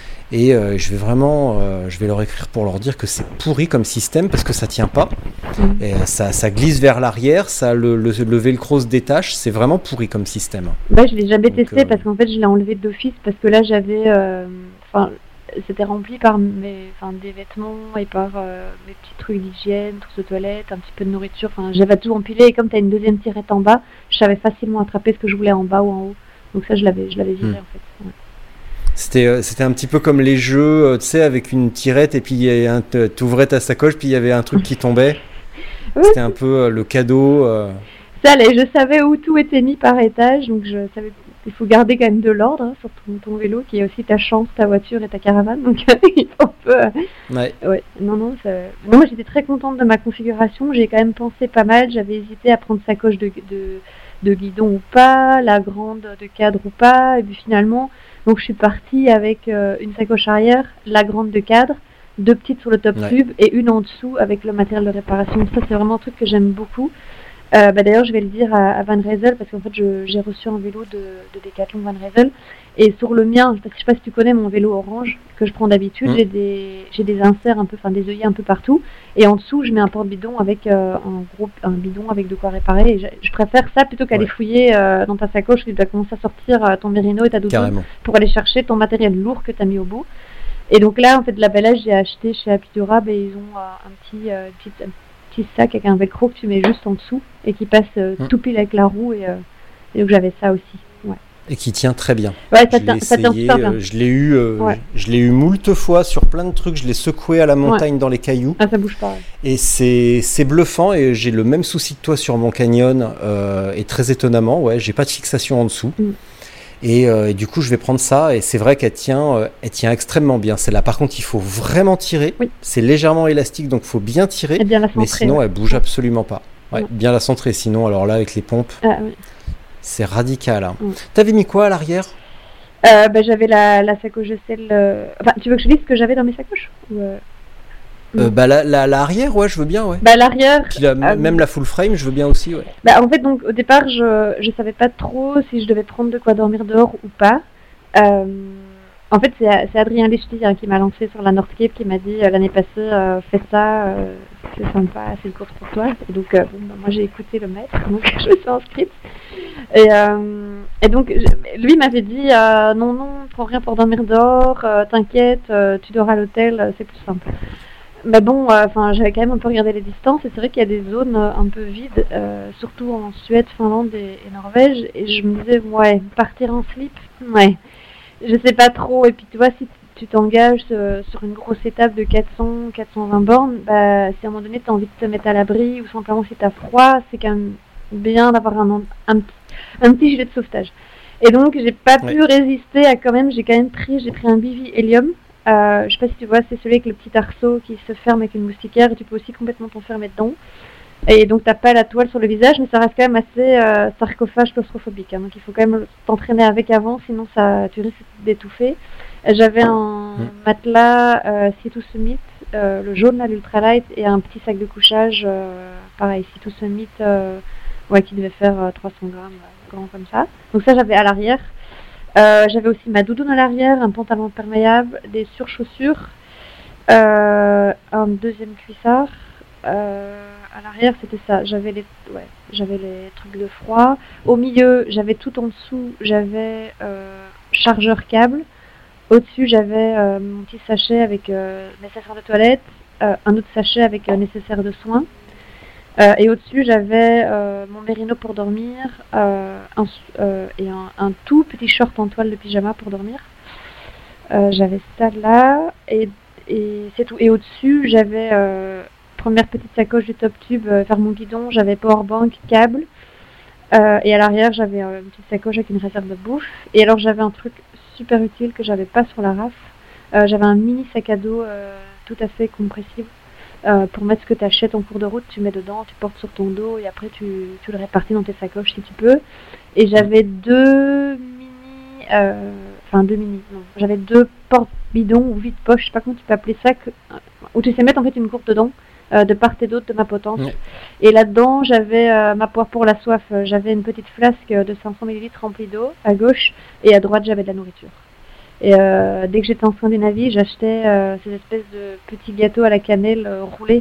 Et euh, je vais vraiment, euh, je vais leur écrire pour leur dire que c'est pourri comme système parce que ça tient pas. Mmh. Et ça, ça glisse vers l'arrière, ça le, le, le velcro se détache. C'est vraiment pourri comme système. Bah, je l'ai jamais Donc, testé euh... parce qu'en fait je l'ai enlevé d'office parce que là j'avais, enfin, euh, c'était rempli par mes, enfin, des vêtements et par euh, mes petits trucs d'hygiène, trousse de toilette, un petit peu de nourriture. Enfin, j'avais tout empilé et comme tu as une deuxième tirette en bas, je savais facilement attraper ce que je voulais en bas ou en haut. Donc ça je l'avais, je l'avais viré mmh. en fait. Ouais. C'était, c'était un petit peu comme les jeux, tu sais, avec une tirette et puis tu ouvrais ta sacoche puis il y avait un truc qui tombait. Oui. C'était un peu euh, le cadeau. Euh... Ça allait, je savais où tout était mis par étage, donc je savais qu'il faut garder quand même de l'ordre hein, sur ton, ton vélo, qui est aussi ta chance, ta voiture et ta caravane. Donc il faut un peu... Euh... Ouais. ouais. Non, non, ça... non, moi j'étais très contente de ma configuration, j'ai quand même pensé pas mal, j'avais hésité à prendre sacoche de, de, de guidon ou pas, la grande de cadre ou pas, et puis finalement... Donc je suis partie avec euh, une sacoche arrière, la grande de cadre, deux petites sur le top ouais. tube et une en dessous avec le matériel de réparation. Ça c'est vraiment un truc que j'aime beaucoup. Euh, bah, d'ailleurs je vais le dire à, à Van Rysel parce qu'en fait je, j'ai reçu un vélo de, de Decathlon Van Rysel et sur le mien, je ne sais pas si tu connais mon vélo orange que je prends d'habitude, mmh. j'ai des j'ai des inserts un peu, enfin des œillets un peu partout et en dessous je mets un porte-bidon avec euh, un gros un bidon avec de quoi réparer et je, je préfère ça plutôt qu'aller ouais. fouiller euh, dans ta sacoche où tu dois commencer à sortir euh, ton Merino et ta doudoune pour aller chercher ton matériel lourd que tu as mis au bout. Et donc là en fait la belle j'ai acheté chez Apidura et ils ont euh, un petit euh, petit un petit sac avec un velcro que tu mets juste en dessous et qui passe euh, mmh. tout pile avec la roue et, euh, et donc j'avais ça aussi. Ouais. Et qui tient très bien. Ouais, ça, tient, ça tient super bien. Euh, je l'ai eu, euh, ouais. je l'ai eu moult fois sur plein de trucs. Je l'ai secoué à la montagne ouais. dans les cailloux. Ah, ça bouge pas. Ouais. Et c'est, c'est bluffant. Et j'ai le même souci que toi sur mon canyon. Euh, et très étonnamment, ouais, j'ai pas de fixation en dessous. Mm. Et, euh, et du coup, je vais prendre ça. Et c'est vrai qu'elle tient, euh, elle tient extrêmement bien. Celle-là, par contre, il faut vraiment tirer. Oui. C'est légèrement élastique, donc il faut bien tirer. Et bien la centrer, mais sinon, ouais. elle bouge absolument pas. Ouais, Ouais. Bien la centrer. Sinon, alors là, avec les pompes, Ah, oui. c'est radical. Hein. Ouais. T'avais mis quoi à l'arrière? Euh, bah, j'avais la, la sacoche de sel. Euh... Enfin, tu veux que je dise ce que j'avais dans mes sacoches ou, euh... euh, Bah, la, la, la arrière, ouais, je veux bien, ouais. Bah, l'arrière. Puis la, euh... même la full frame, je veux bien aussi, ouais. Bah, en fait, donc, au départ, je, je savais pas trop si je devais prendre de quoi dormir dehors ou pas. Euh... En fait, c'est, c'est Adrien Lechty hein, qui m'a lancé sur la North Cape, qui m'a dit euh, l'année passée, euh, fais ça, euh, c'est sympa, c'est une course pour toi. Et donc, euh, bon, bah, moi j'ai écouté le maître, donc je me suis inscrite. Et, euh, et donc, je, lui m'avait dit euh, non, non, prends rien pour dormir dehors, euh, t'inquiète, euh, tu dors à l'hôtel, euh, c'est plus simple. Mais bon, enfin, euh, j'avais quand même un peu regardé les distances, et c'est vrai qu'il y a des zones euh, un peu vides, euh, surtout en Suède, Finlande et, et Norvège. Et je me disais, ouais, partir en slip, ouais. Je sais pas trop, et puis tu vois, si tu t'engages euh, sur une grosse étape de quatre cents, quatre cent vingt bornes, bah, si à un moment donné tu as envie de te mettre à l'abri, ou simplement si tu as froid, c'est quand même bien d'avoir un, un, petit, un petit gilet de sauvetage. Et donc, j'ai pas ouais. pu résister à quand même, j'ai quand même pris, j'ai pris un Bivy Helium. Euh, je sais pas si tu vois, c'est celui avec le petit arceau qui se ferme avec une moustiquaire, et tu peux aussi complètement t'enfermer dedans. Et donc, t'as pas la toile sur le visage, mais ça reste quand même assez euh, sarcophage claustrophobique. Hein, donc, il faut quand même t'entraîner avec avant, sinon ça, tu risques d'étouffer. J'avais un mmh. matelas euh, C deux Summit, euh, le jaune, là, l'ultralight, et un petit sac de couchage, euh, pareil, C deux Summit, euh, ouais, qui devait faire euh, trois cents grammes, euh, grand comme ça. Donc ça, j'avais à l'arrière. Euh, j'avais aussi ma doudoune à l'arrière, un pantalon imperméable, des surchaussures, euh, un deuxième cuissard. Euh, à l'arrière, c'était ça. J'avais les, ouais, j'avais les trucs de froid. Au milieu, j'avais tout en dessous, j'avais euh, chargeur câble. Au-dessus, j'avais euh, mon petit sachet avec euh, nécessaire de toilette, euh, un autre sachet avec euh, nécessaire de soins. Euh, et au-dessus, j'avais euh, mon mérino pour dormir euh, un, euh, et un, un tout petit short en toile de pyjama pour dormir. Euh, j'avais ça là et, et c'est tout. Et au-dessus, j'avais euh, première petite sacoche du top tube euh, vers mon guidon. J'avais powerbank, câble. Euh, et à l'arrière, j'avais euh, une petite sacoche avec une réserve de bouffe. Et alors, j'avais un truc super utile que j'avais pas sur la R A F. Euh, j'avais un mini sac à dos euh, tout à fait compressible. Euh, pour mettre ce que tu achètes en cours de route, tu mets dedans, tu portes sur ton dos et après tu, tu le répartis dans tes sacoches si tu peux. Et j'avais deux mini, euh, enfin deux mini, non, j'avais deux porte-bidons ou vide-poche, je sais pas comment tu peux appeler ça, que, où tu sais mettre en fait une gourde dedans, euh, de part et d'autre de ma potence. Ouais. Et là-dedans, j'avais euh, ma poire pour la soif, j'avais une petite flasque de cinq cents millilitres remplie d'eau à gauche et à droite j'avais de la nourriture. Et euh, dès que j'étais en Scandinavie, j'achetais euh, ces espèces de petits gâteaux à la cannelle euh, roulés.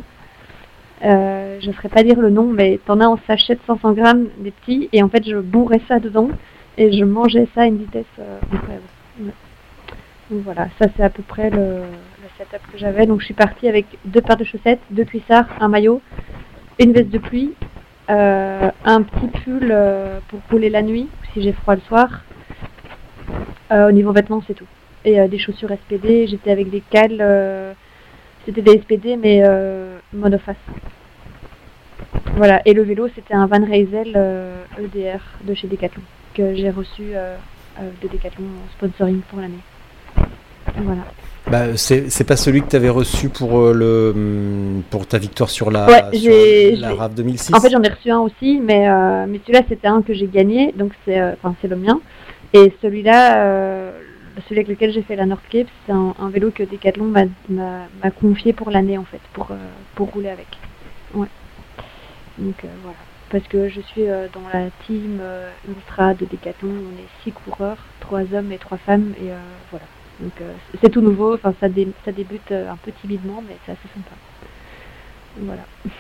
Euh, je ne saurais pas dire le nom, mais t'en as en sachet de cinq cents grammes, des petits, et en fait je bourrais ça dedans, et je mangeais ça à une vitesse euh, incroyable. Ouais. Donc voilà, ça c'est à peu près le, le setup que j'avais. Donc je suis partie avec deux paires de chaussettes, deux cuissards, un maillot, une veste de pluie, euh, un petit pull euh, pour rouler la nuit, si j'ai froid le soir. Euh, au niveau vêtements, c'est tout. Et euh, des chaussures S P D, j'étais avec des cales, euh, c'était des S P D, mais euh, monoface. Voilà, et le vélo, c'était un Van Rysel euh, E D R de chez Decathlon, que j'ai reçu euh, euh, de Decathlon en sponsoring pour l'année. Voilà. Bah, c'est, c'est pas celui que tu avais reçu pour, euh, le, pour ta victoire sur la, ouais, sur j'ai, la j'ai... R A F deux mille six. En fait, j'en ai reçu un aussi, mais, euh, mais celui-là, c'était un que j'ai gagné, donc c'est, euh, c'est le mien. Et celui-là, euh, celui avec lequel j'ai fait la North Cape, c'est un, un vélo que Decathlon m'a, m'a, m'a confié pour l'année, en fait, pour, euh, pour rouler avec. Ouais. Donc, euh, voilà. Parce que je suis euh, dans la team euh, Ultra de Decathlon, on est six coureurs, trois hommes et trois femmes, et euh, voilà. Donc, euh, c'est tout nouveau, enfin, ça, dé, ça débute euh, un peu timidement, mais c'est assez sympa. Voilà.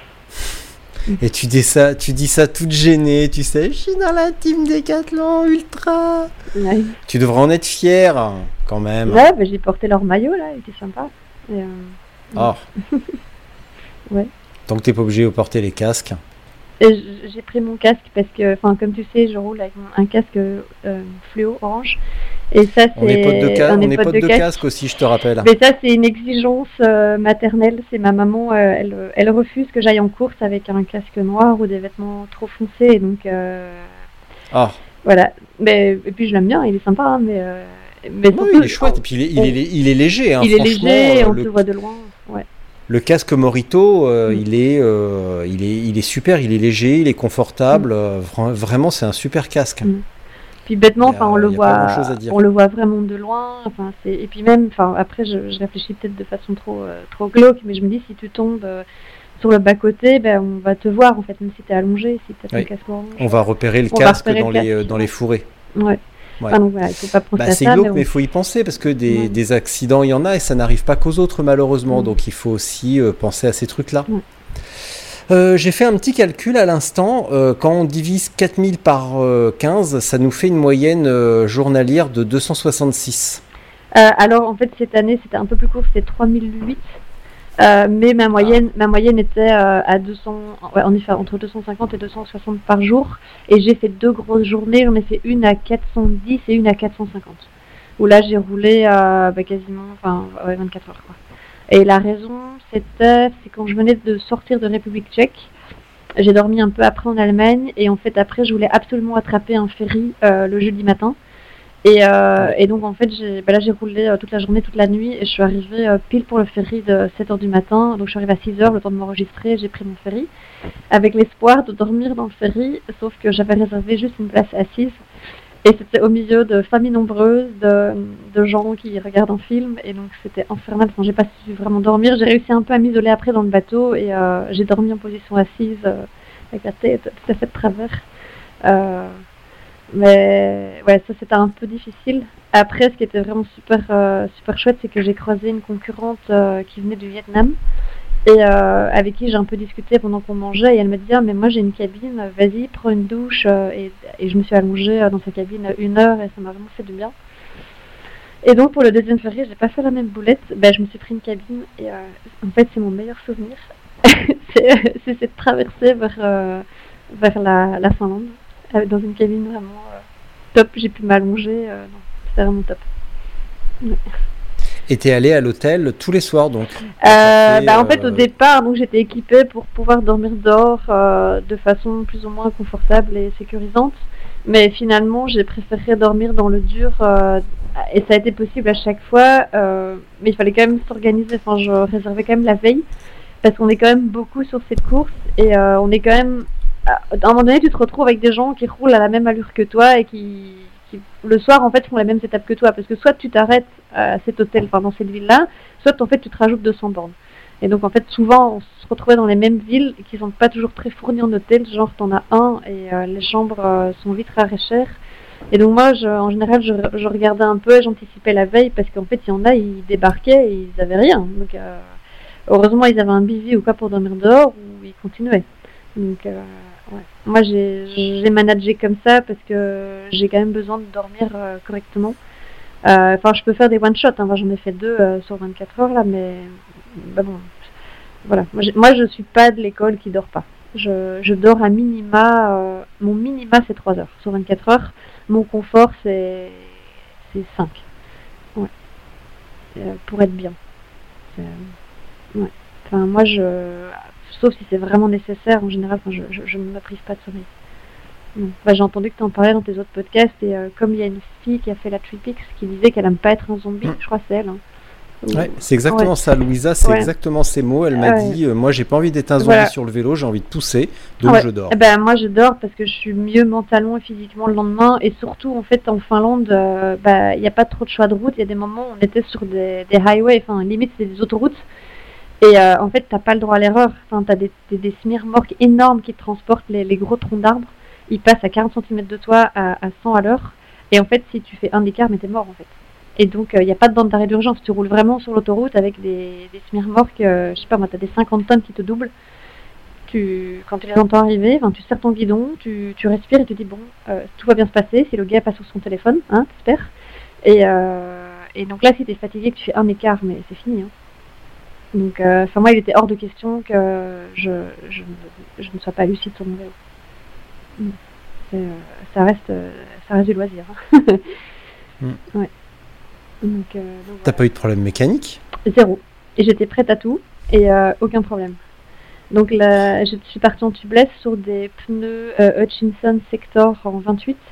Et tu dis ça, tu dis ça toute gênée, tu sais, je suis dans la team Decathlon Ultra. Ouais. Tu devrais en être fier, quand même. Ouais, bah, j'ai porté leur maillot, là, il était sympa. Et, euh... Oh. Ouais. Tant que t'es pas obligé de porter les casques. Et j'ai pris mon casque parce que, enfin, comme tu sais, je roule avec un casque euh, fluo orange. Et ça, c'est on est potes de, ca- on est potes de, de casque. casque aussi, je te rappelle. Mais ça, c'est une exigence euh, maternelle. C'est ma maman, euh, elle, elle refuse que j'aille en course avec un casque noir ou des vêtements trop foncés. Et donc, euh, oh. voilà. Mais, et puis je l'aime bien, il est sympa, hein, mais, euh, mais oui, surtout, il est chouette, et puis il est, il est, il est léger. Hein, il est franchement, léger, euh, on le, te voit de loin. Ouais. le casque Morito, euh, Mm. il, est, euh, il, est, il est super, il est léger, il est confortable. Mm. euh, vra- vraiment, c'est un super casque. Mm. Puis bêtement, Il y a- enfin, on le il y a pas voit, grand-chose à dire. on le voit vraiment de loin. Enfin, c'est et puis même, enfin, après, je, je réfléchis peut-être de façon trop, euh, trop glauque, mais je me dis si tu tombes euh, sur le bas côté, ben on va te voir en fait, même si t'es allongé, si t'as ton Oui. casque orange. On va repérer le On va casque repérer dans le les, euh, casque, dans les fourrés. Ouais. Ouais. Enfin, donc voilà, il faut pas penser Bah, à c'est ça, glauque, mais on- mais il faut y penser parce que des, Ouais. des accidents, il y en a et ça n'arrive pas qu'aux autres malheureusement. Mm. Donc il faut aussi euh, penser à ces trucs-là. Ouais. Euh, j'ai fait un petit calcul à l'instant. Euh, quand on divise quatre mille par euh, quinze, ça nous fait une moyenne euh, journalière de deux cent soixante-six. Euh, alors en fait cette année c'était un peu plus court, c'était trois mille huit. Euh, mais ma moyenne, ma moyenne était euh, à deux cents, ouais, en effet, entre deux cent cinquante et deux cent soixante par jour. Et j'ai fait deux grosses journées, j'en ai fait une à quatre cent dix et une à quatre cent cinquante. Où là j'ai roulé euh, bah, quasiment, enfin ouais, vingt-quatre heures quoi. Et la raison c'était, c'est quand je venais de sortir de République tchèque, j'ai dormi un peu après en Allemagne et en fait après je voulais absolument attraper un ferry euh, le jeudi matin. Et, euh, et donc en fait j'ai, bah là j'ai roulé euh, toute la journée, toute la nuit et je suis arrivée euh, pile pour le ferry de sept heures du matin. Donc je suis arrivée à six heures, le temps de m'enregistrer, j'ai pris mon ferry avec l'espoir de dormir dans le ferry, sauf que j'avais réservé juste une place assise et c'était au milieu de familles nombreuses, de, de gens qui regardent un film et donc c'était infernal. Enfin, j'ai pas su vraiment dormir, j'ai réussi un peu à m'isoler après dans le bateau et euh, j'ai dormi en position assise euh, avec la tête tout à fait de travers. Euh, Mais ouais, ça c'était un peu difficile. Après, ce qui était vraiment super, euh, super chouette, c'est que j'ai croisé une concurrente euh, qui venait du Vietnam et euh, avec qui j'ai un peu discuté pendant qu'on mangeait. Et elle m'a dit ah, mais moi j'ai une cabine, vas-y, prends une douche. euh, et, et je me suis allongée euh, dans sa cabine une heure et ça m'a vraiment fait du bien. Et donc pour le deuxième ferry, j'ai pas fait la même boulette. Ben, je me suis pris une cabine et euh, en fait, c'est mon meilleur souvenir. c'est, c'est cette traversée vers, euh, vers la, la Finlande. Dans une cabine vraiment euh, top, j'ai pu m'allonger, euh, non, c'était vraiment top. Ouais. Et t'es allé à l'hôtel tous les soirs donc Euh, fait, bah, en fait, euh, au départ, donc j'étais équipée pour pouvoir dormir dehors euh, de façon plus ou moins confortable et sécurisante. Mais finalement, j'ai préféré dormir dans le dur euh, et ça a été possible à chaque fois. Euh, mais il fallait quand même s'organiser. Enfin, je réservais quand même la veille parce qu'on est quand même beaucoup sur cette course et euh, on est quand même. À un moment donné, tu te retrouves avec des gens qui roulent à la même allure que toi et qui, qui le soir en fait font les mêmes étapes que toi parce que soit tu t'arrêtes à cet hôtel, enfin dans cette ville-là, soit en fait tu te rajoutes deux cents bornes. Et donc en fait souvent on se retrouvait dans les mêmes villes qui sont pas toujours très fournies en hôtel, genre t'en as un et euh, les chambres euh, sont vite rares et chères. Et donc moi je, en général je, je regardais un peu, j'anticipais la veille parce qu'en fait il y en a ils débarquaient et ils avaient rien. Donc euh, heureusement ils avaient un bivy ou quoi pour dormir dehors ou ils continuaient. Donc euh, ouais. Moi j'ai, j'ai managé comme ça parce que j'ai quand même besoin de dormir euh, correctement. Enfin euh, je peux faire des one shot, hein. Enfin, j'en ai fait deux euh, sur vingt-quatre heures là, mais bah bon, voilà. Moi, moi je suis pas de l'école qui dort pas. Je, je dors à minima, euh, mon minima c'est trois heures sur vingt-quatre heures. Mon confort c'est c'est cinq. Ouais. Euh, pour être bien. C'est, ouais. Enfin moi je sauf si c'est vraiment nécessaire, en général, enfin, je, je, je ne me prive pas de sommeil. Enfin, j'ai entendu que tu en parlais dans tes autres podcasts, et euh, comme il y a une fille qui a fait la Tripix qui disait qu'elle n'aime pas être un zombie, mmh. je crois que c'est elle. Hein. Ouais, c'est exactement ouais. ça, Louisa, c'est ouais. exactement ces mots. Elle m'a ouais. dit euh, moi, j'ai pas envie d'être un zombie voilà. sur le vélo, j'ai envie de pousser, donc ouais. je dors. Eh ben, moi, je dors parce que je suis mieux mentalement et physiquement le lendemain, et surtout, en fait, en Finlande, il euh, bah, n'y a pas trop de choix de route. Il y a des moments où on était sur des, des highways, enfin, limite, c'est des autoroutes. Et euh, en fait, t'as pas le droit à l'erreur. Enfin, t'as des, des, des semi-remorques énormes qui transportent les, les gros troncs d'arbres. Ils passent à quarante centimètres de toi à, à cent à l'heure. Et en fait, si tu fais un écart, mais t'es mort en fait. Et donc, il euh, n'y a pas de bande d'arrêt d'urgence. Tu roules vraiment sur l'autoroute avec des, des semi-remorques. Euh, je sais pas, moi, t'as des cinquante tonnes qui te doublent. Tu, quand tu les entends arriver, tu serres ton guidon, tu, tu respires et tu dis bon, euh, tout va bien se passer. Si le gars passe sur son téléphone, hein, t'espères. Et, euh, et donc là, si t'es fatigué, que tu fais un écart, mais c'est fini. Hein. Donc, euh, moi, il était hors de question que je, je, je ne sois pas lucide sur mon vélo. C'est, euh, ça, reste, euh, ça reste du loisir. Hein. mm. ouais. donc, euh, donc, T'as voilà. pas eu de problème mécanique ? Zéro. Et j'étais prête à tout, et euh, aucun problème. Donc, là, je suis partie en tubeless sur des pneus euh, Hutchinson Sector en vingt-huit.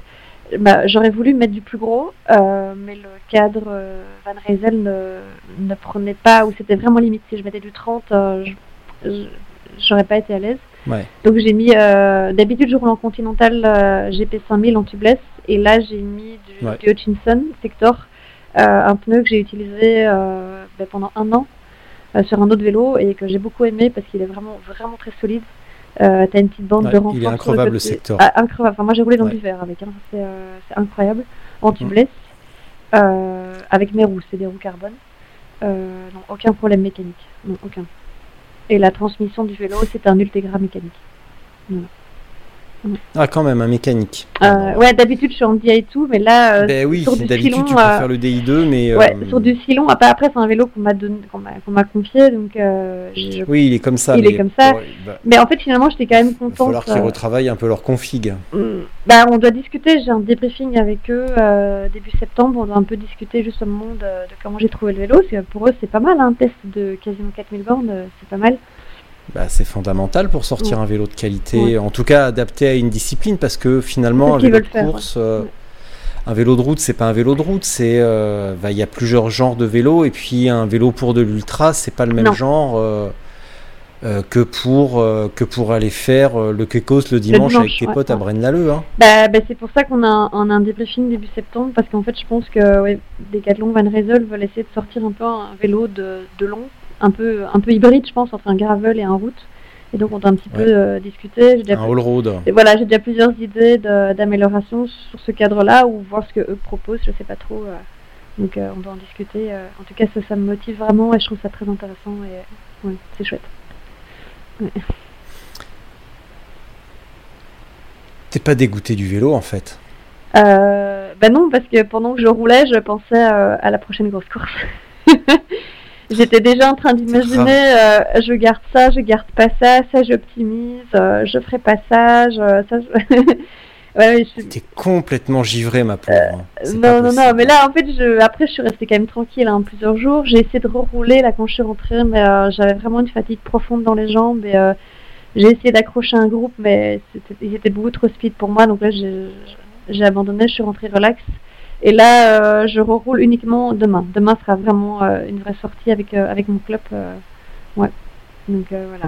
bah, j'aurais voulu mettre du plus gros, euh, mais le cadre euh, Van Rysel ne, ne prenait pas, ou c'était vraiment limite. Si je mettais du trente, euh, je, je, j'aurais pas été à l'aise. Ouais. Donc j'ai mis, euh, d'habitude je roule en Continental euh, G P cinq mille en tubeless, et là j'ai mis du, Ouais. du Hutchinson Sector, euh, un pneu que j'ai utilisé euh, bah, pendant un an euh, sur un autre vélo et que j'ai beaucoup aimé parce qu'il est vraiment vraiment très solide. Euh, t'as une petite bande Ouais, de renfort il est sur le increvable, le côté. Sector. Ah, increvable. Enfin, moi j'ai roulé dans Ouais. du verre avec, hein. c'est, euh, c'est incroyable. En tubeless, euh, avec mes roues, c'est des roues carbone. Euh, non, aucun problème mécanique, non, aucun. Et la transmission du vélo, c'est un Ultegra mécanique. Voilà. Ah, quand même, un mécanique. Euh, ouais, d'habitude je suis en D I et tout, mais là, euh, Ben oui, sur du d'habitude Silon, tu euh, préfères le D I deux, mais... ouais, euh, sur du Silon, après, après c'est un vélo qu'on m'a donné, qu'on m'a, qu'on m'a confié, donc euh, je- Oui, il est comme ça. il mais est comme ça. bon, il va, Mais en fait, finalement, j'étais quand même il va contente. falloir qu'ils euh, retravaillent un peu leur config. mm, bah, on doit discuter, j'ai un débriefing avec eux euh, début septembre, on doit un peu discuter justement de, de comment j'ai trouvé le vélo, parce que pour eux c'est pas mal, un test de quasiment quatre mille bornes, euh, c'est pas mal. Bah, c'est fondamental pour sortir Ouais. un vélo de qualité, Ouais. en tout cas adapté à une discipline, parce que finalement, C'est ce un qu'ils vélo de veulent faire, course, euh, ouais. un vélo de route, c'est pas un vélo de route, c'est, euh, bah, il y a plusieurs genres de vélos, et puis un vélo pour de l'ultra, c'est pas le même Non. genre euh, euh, que pour euh, que pour aller faire euh, le Quecos le dimanche, dimanche, avec tes ouais, potes à ouais. Braine-l'Alleud. Hein. Bah, bah, c'est pour ça qu'on a, on a un débriefing début septembre, parce qu'en fait je pense que ouais, Decathlon Van Rysel veulent essayer de sortir un peu un vélo de, de long, un peu, un peu hybride je pense, entre un gravel et un route. Et donc on doit un petit Ouais. peu euh, discuter. J'ai déjà Un all-road. Et voilà, j'ai déjà plusieurs idées de, d'amélioration sur ce cadre-là, ou voir ce que eux proposent, je sais pas trop. euh. Donc euh, on doit en discuter. euh. En tout cas, ça, ça me motive vraiment et je trouve ça très intéressant et ouais, c'est chouette. Ouais. T'es pas dégoûté du vélo en fait. Euh, bah non, parce que pendant que je roulais, je pensais euh, à la prochaine grosse course. J'étais déjà en train d'imaginer, euh, je garde ça, je garde pas ça, ça j'optimise, euh, je ferai pas ça, je, ça je... ouais, je... T'es complètement givré, ma pauvre. hein. C'est Non, pas non, non, possible. mais là en fait, je... après je suis restée quand même tranquille hein, plusieurs jours. J'ai essayé de rerouler là quand je suis rentrée, mais euh, j'avais vraiment une fatigue profonde dans les jambes et euh, j'ai essayé d'accrocher un groupe, mais c'était... ils étaient beaucoup trop speed pour moi, donc là j'ai, j'ai abandonné, je suis rentrée relax. Et là, euh, je reroule uniquement demain. Demain sera vraiment euh, une vraie sortie avec, euh, avec mon club. Euh, ouais. Donc euh, voilà.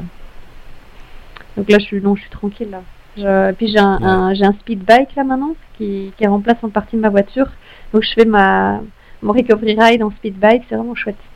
Donc là, je suis, non, je suis tranquille là. Je, puis j'ai un, Ouais. un, j'ai un speed bike là maintenant qui, qui remplace en partie ma voiture. Donc je fais ma mon recovery ride en speed bike, c'est vraiment chouette.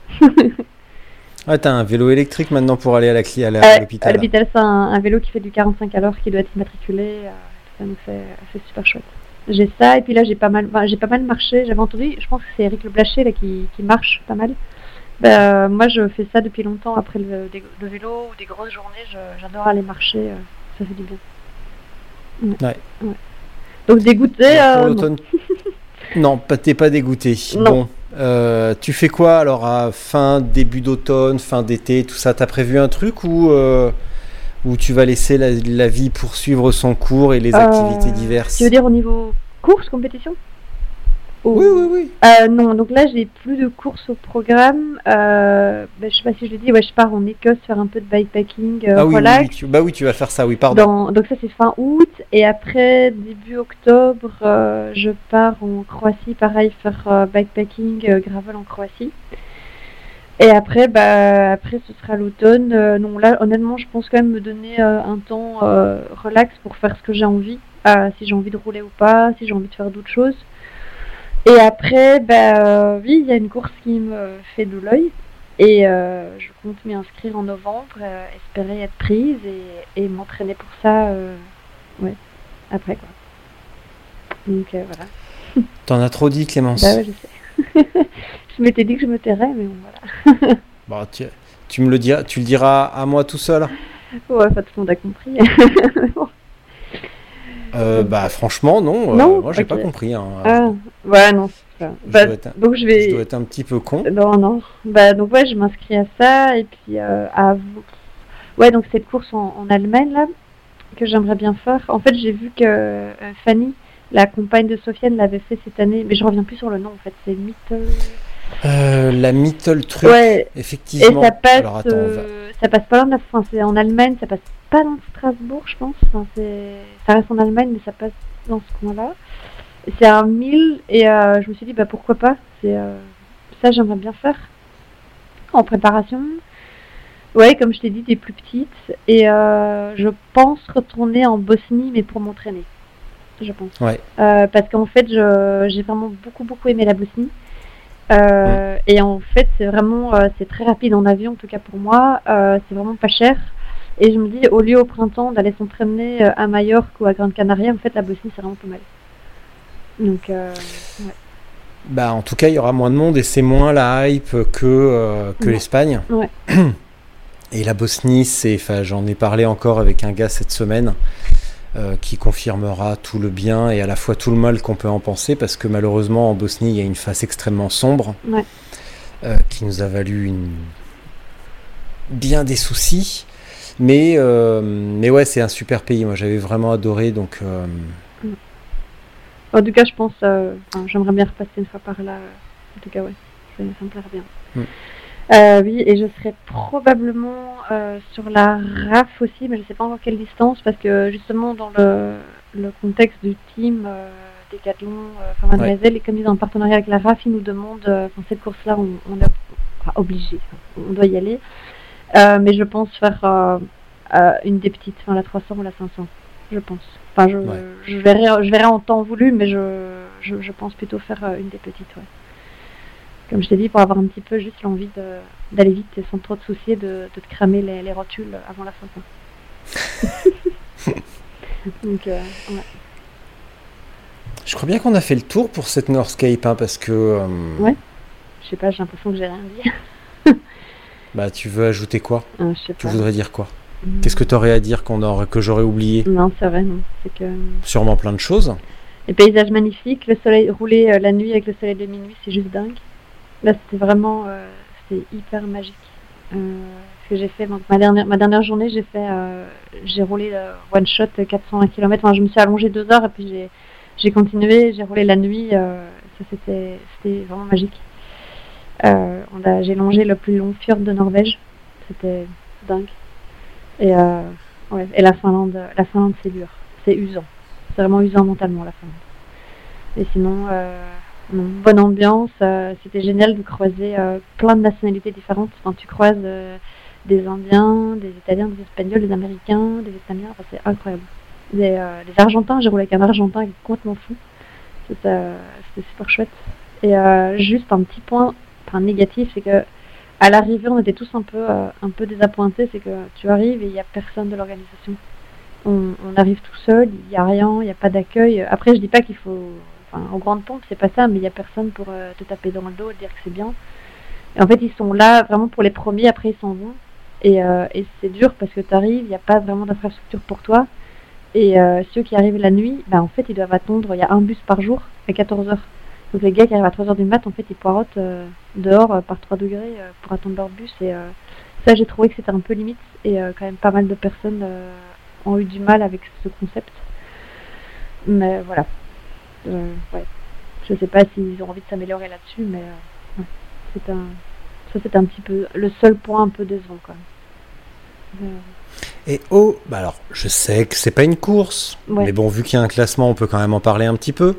Ah, t'as un vélo électrique maintenant pour aller à la cli- à la- Euh, à l'hôpital. à l'hôpital, c'est un, un vélo qui fait du quarante-cinq à l'heure qui doit être immatriculé. Euh, tout ça, donc c'est, c'est super chouette. J'ai ça et puis là j'ai pas mal, enfin, j'ai pas mal marché. J'avais entendu, je pense que c'est Eric Le Blacher là qui, qui marche pas mal. Ben, euh, moi je fais ça depuis longtemps après le, des- le vélo ou des grosses journées. Je, j'adore aller marcher, euh, ça fait du bien. Ouais. Ouais. Ouais. Donc dégoûté. Alors, Euh, pour non. l'automne. Non, pas, t'es pas dégoûté. Non. Bon, euh, tu fais quoi alors à fin, début d'automne, fin d'été, tout ça? T'as prévu un truc ou euh, ou tu vas laisser la, la vie poursuivre son cours et les Euh, activités diverses? Tu veux dire au niveau course, compétition? Ou- Oui, oui, oui. Euh, non, donc là j'ai plus de courses au programme. Euh, ben, je sais pas si je l'ai dit, ouais, je pars en Écosse faire un peu de bikepacking, euh, Ah oui, oui, relax. oui, tu, bah oui, tu vas faire ça, oui, pardon. Dans- donc ça c'est fin août et après début octobre euh, je pars en Croatie, pareil faire euh, bikepacking, euh, gravel en Croatie. Et après bah après ce sera l'automne. Euh, non là honnêtement je pense quand même me donner euh, un temps euh, relax pour faire ce que j'ai envie, euh, si j'ai envie de rouler ou pas, si j'ai envie de faire d'autres choses. Et après bah euh, oui il y a une course qui me fait de l'œil. Et euh, je compte m'y inscrire en novembre, euh, espérer être prise et, et m'entraîner pour ça euh, ouais, après quoi. Donc euh, voilà. T'en as trop dit, Clémence. Bah ouais, je sais. Je m'étais dit que je me tairais, mais bon voilà. Bon, tu, tu me le diras, tu le diras à moi tout seul. Ouais, enfin tout le monde a compris. Euh, bah franchement non, euh, Non, moi j'ai ok. pas compris. Hein. Ah, ouais, non, c'est ça. Je Bah, dois être un- donc je Je vais. dois être un petit peu con. Non, non. Bah, donc, ouais, je m'inscris à ça. Et puis, euh, à vous. Ouais, donc, cette course en, en Allemagne, là, que j'aimerais bien faire. En fait, j'ai vu que euh, Fanny, la compagne de Sofiane, l'avait fait cette année. Mais je reviens plus sur le nom, en fait. C'est Mittel. Euh, la Mittel truc, Ouais, et effectivement. ça passe. Alors attends, on va- euh, ça passe pas loin de la France. C'est en Allemagne, ça passe pas dans Strasbourg, je pense. Enfin, c'est... Ça reste en Allemagne, mais ça passe dans ce coin-là. c'est un mille et euh, je me suis dit bah pourquoi pas. C'est euh, ça j'aimerais bien faire en préparation. Ouais, comme je t'ai dit, t'es plus petite et euh, je pense retourner en Bosnie mais pour m'entraîner. Je pense. Ouais. Euh, parce qu'en fait, je, j'ai vraiment beaucoup beaucoup aimé la Bosnie. Euh, mmh. Et en fait, c'est vraiment euh, c'est très rapide en avion en tout cas pour moi. Euh, c'est vraiment pas cher. Et je me dis, au lieu au printemps d'aller s'entraîner à Majorque ou à Grande Canaria, en fait, la Bosnie, c'est vraiment pas mal. Donc, euh, ouais. Bah, en tout cas, il y aura moins de monde et c'est moins la hype que, euh, que ouais. l'Espagne. Ouais. Et la Bosnie, c'est, enfin, j'en ai parlé encore avec un gars cette semaine euh, qui confirmera tout le bien et à la fois tout le mal qu'on peut en penser, parce que malheureusement, en Bosnie, il y a une face extrêmement sombre ouais. euh, qui nous a valu une... bien des soucis. Mais, euh, mais ouais, c'est un super pays. Moi, j'avais vraiment adoré. Donc, euh... en tout cas, je pense, euh, enfin, j'aimerais bien repasser une fois par là. En tout cas, ouais, ça, ça me plairait bien. Mm. Euh, oui, et je serais probablement euh, sur la R A F aussi, mais je ne sais pas encore quelle distance, parce que justement, dans le, le contexte du team euh, Decathlon, enfin euh, Mademoiselle, ouais. et comme ils ont un partenariat avec la R A F, ils nous demandent, euh, dans cette course-là, on, on est enfin, obligé, on doit y aller. Euh, mais je pense faire euh, euh, une des petites, enfin la trois cents ou la cinq cents, je pense. Enfin, je, ouais. je, verrai, je verrai en temps voulu, mais je, je, je pense plutôt faire euh, une des petites, ouais. Comme je t'ai dit, pour avoir un petit peu juste l'envie de, d'aller vite et sans trop te soucier de, de te cramer les, les rotules avant la fin. Donc, euh, ouais. Je crois bien qu'on a fait le tour pour cette Northscape, hein, parce que... Euh... Ouais, je sais pas, j'ai l'impression que j'ai rien dit. Bah, tu veux ajouter quoi ? euh, je sais pas. Tu voudrais dire quoi ? mmh. Qu'est-ce que tu aurais à dire qu'on aurait, que j'aurais oublié ? Non, c'est vrai, non. C'est que... Sûrement plein de choses. Les paysages magnifiques, le soleil roulé euh, la nuit avec le soleil de minuit, c'est juste dingue. Là, c'était vraiment... Euh, c'était hyper magique. Euh, ce que j'ai fait, donc, ma, dernière, ma dernière journée, j'ai fait... Euh, j'ai roulé euh, one shot quatre cent vingt kilomètres. Enfin, je me suis allongée deux heures et puis j'ai, j'ai continué. J'ai roulé la nuit. Euh, ça, c'était, c'était vraiment magique. Euh, on a, j'ai longé le plus long fjord de Norvège, c'était dingue. Et, euh, ouais, et la Finlande, la Finlande c'est dur, c'est usant, c'est vraiment usant mentalement la Finlande. Et sinon, euh, non, bonne ambiance, euh, c'était génial de croiser euh, plein de nationalités différentes. Enfin, tu croises euh, des Indiens, des Italiens, des Espagnols, des Américains, des Vietnamiens, enfin, c'est incroyable. Des, euh, des Argentins, j'ai roulé avec un Argentin qui est complètement fou, c'était, euh, c'était super chouette. Et euh, juste un petit point. Enfin, négatif, c'est que à l'arrivée, on était tous un peu, euh, un peu désappointés. C'est que tu arrives et il n'y a personne de l'organisation. On, on arrive tout seul, il n'y a rien, il n'y a pas d'accueil. Après, je dis pas qu'il faut, enfin, en grande pompe, c'est pas ça, mais il n'y a personne pour euh, te taper dans le dos et dire que c'est bien. Et en fait, ils sont là vraiment pour les premiers. Après, ils s'en vont. Et, euh, et c'est dur parce que tu arrives, il n'y a pas vraiment d'infrastructure pour toi. Et euh, ceux qui arrivent la nuit, bah, en fait, ils doivent attendre. Il y a un bus par jour à quatorze heures. Donc les gars qui arrivent à trois heures du mat, en fait, ils poirotent euh, dehors euh, par trois degrés euh, pour attendre leur bus. Et euh, ça, j'ai trouvé que c'était un peu limite. Et euh, quand même, pas mal de personnes euh, ont eu du mal avec ce concept. Mais voilà. Euh, ouais. Je sais pas s'ils ont envie de s'améliorer là-dessus, mais euh, ouais. c'est un, ça, c'est un petit peu le seul point un peu décevant, quand même. Euh... Et oh, bah alors, je sais que c'est pas une course, ouais. mais bon, vu qu'il y a un classement, on peut quand même en parler un petit peu.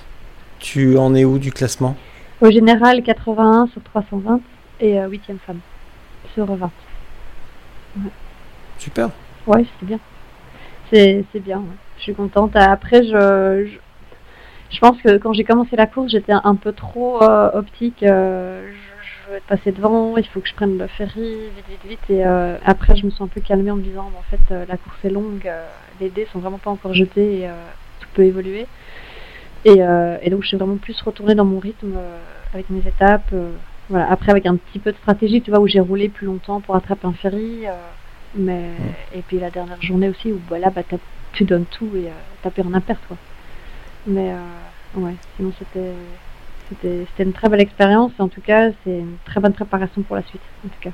Tu en es où du classement ? Au général, quatre-vingt-un sur trois cent vingt et euh, huitième femme sur vingt. Ouais. Super. Ouais, c'est bien. C'est, c'est bien, ouais. Je suis contente. Après, je, je, je pense que quand j'ai commencé la course, j'étais un peu trop euh, optique. Euh, je, je veux être passée devant, il faut que je prenne le ferry, vite, vite, vite. Et euh, après, je me suis un peu calmée en me disant, en fait, euh, la course est longue, euh, les dés sont vraiment pas encore jetés et euh, tout peut évoluer. Et, euh, et donc je suis vraiment plus retournée dans mon rythme euh, avec mes étapes. Euh, voilà. Après avec un petit peu de stratégie, tu vois, où j'ai roulé plus longtemps pour attraper un ferry. Euh, mais mmh. Et puis la dernière journée aussi où voilà, bah, tu donnes tout et euh, t'as plus rien à perdre, quoi. Mais euh, ouais, sinon c'était, c'était, c'était une très belle expérience. Et en tout cas, c'est une très bonne préparation pour la suite. En tout cas.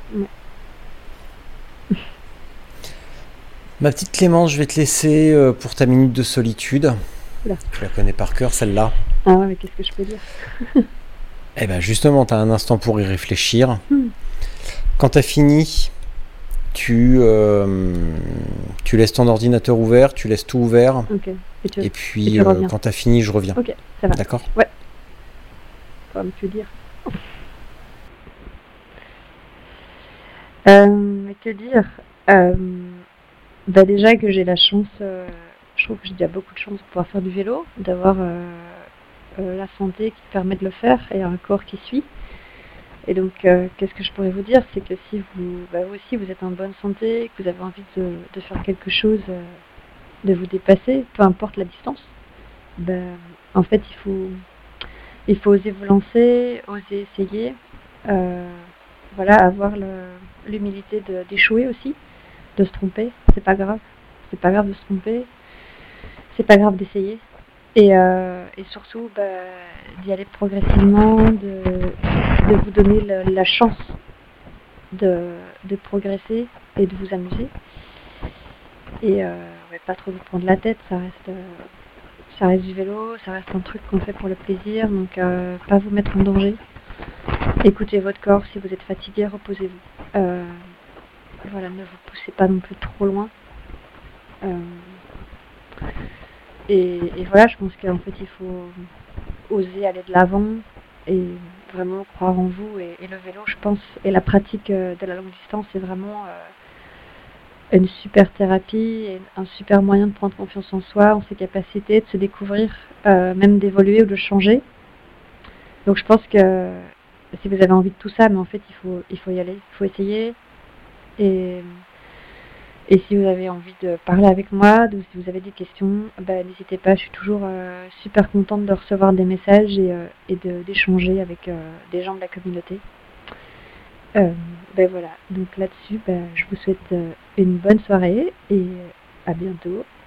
Ouais. Ma petite Clémence, je vais te laisser euh, pour ta minute de solitude. Oula. Je la connais par cœur, celle-là. Ah ouais, mais qu'est-ce que je peux dire ? Eh bien, justement, tu as un instant pour y réfléchir. Hmm. Quand tu as fini, tu, euh, tu laisses ton ordinateur ouvert, tu laisses tout ouvert. Ok. Et, tu... Et et puis, tu euh, reviens. quand tu as fini, je reviens. Ok, ça va. D'accord ? Ouais. Faut me plus dire. Euh, que dire euh, bah déjà que j'ai la chance, euh, je trouve que j'ai déjà beaucoup de chance de pouvoir faire du vélo, d'avoir euh, euh, la santé qui permet de le faire et un corps qui suit. Et donc, euh, qu'est-ce que je pourrais vous dire, c'est que si vous, bah, vous aussi, vous êtes en bonne santé, que vous avez envie de, de faire quelque chose, euh, de vous dépasser, peu importe la distance, bah, en fait, il faut, il faut oser vous lancer, oser essayer, euh, voilà, avoir le, l'humilité de, d'échouer aussi, de se tromper, c'est pas grave, c'est pas grave de se tromper, c'est pas grave d'essayer. Et, euh, et surtout, bah, d'y aller progressivement, de, de vous donner le, la chance de, de progresser et de vous amuser. Et euh, ouais, pas trop vous prendre la tête, ça reste, euh, ça reste du vélo, ça reste un truc qu'on fait pour le plaisir, donc euh, pas vous mettre en danger. Écoutez votre corps, si vous êtes fatigué, reposez-vous. Euh, voilà, ne vous poussez pas non plus trop loin. Euh, Et, et voilà, je pense qu'en fait, il faut oser aller de l'avant et vraiment croire en vous. Et, et le vélo, je pense, et la pratique euh, de la longue distance, c'est vraiment euh, une super thérapie et un super moyen de prendre confiance en soi, en ses capacités, de se découvrir, euh, même d'évoluer ou de changer. Donc je pense que si vous avez envie de tout ça, mais en fait, il faut, il faut y aller, il faut essayer. Et... Et si vous avez envie de parler avec moi, ou si vous avez des questions, bah, n'hésitez pas, je suis toujours euh, super contente de recevoir des messages et, euh, et de, d'échanger avec euh, des gens de la communauté. Euh, ben voilà, donc là-dessus, bah, je vous souhaite euh, une bonne soirée et à bientôt.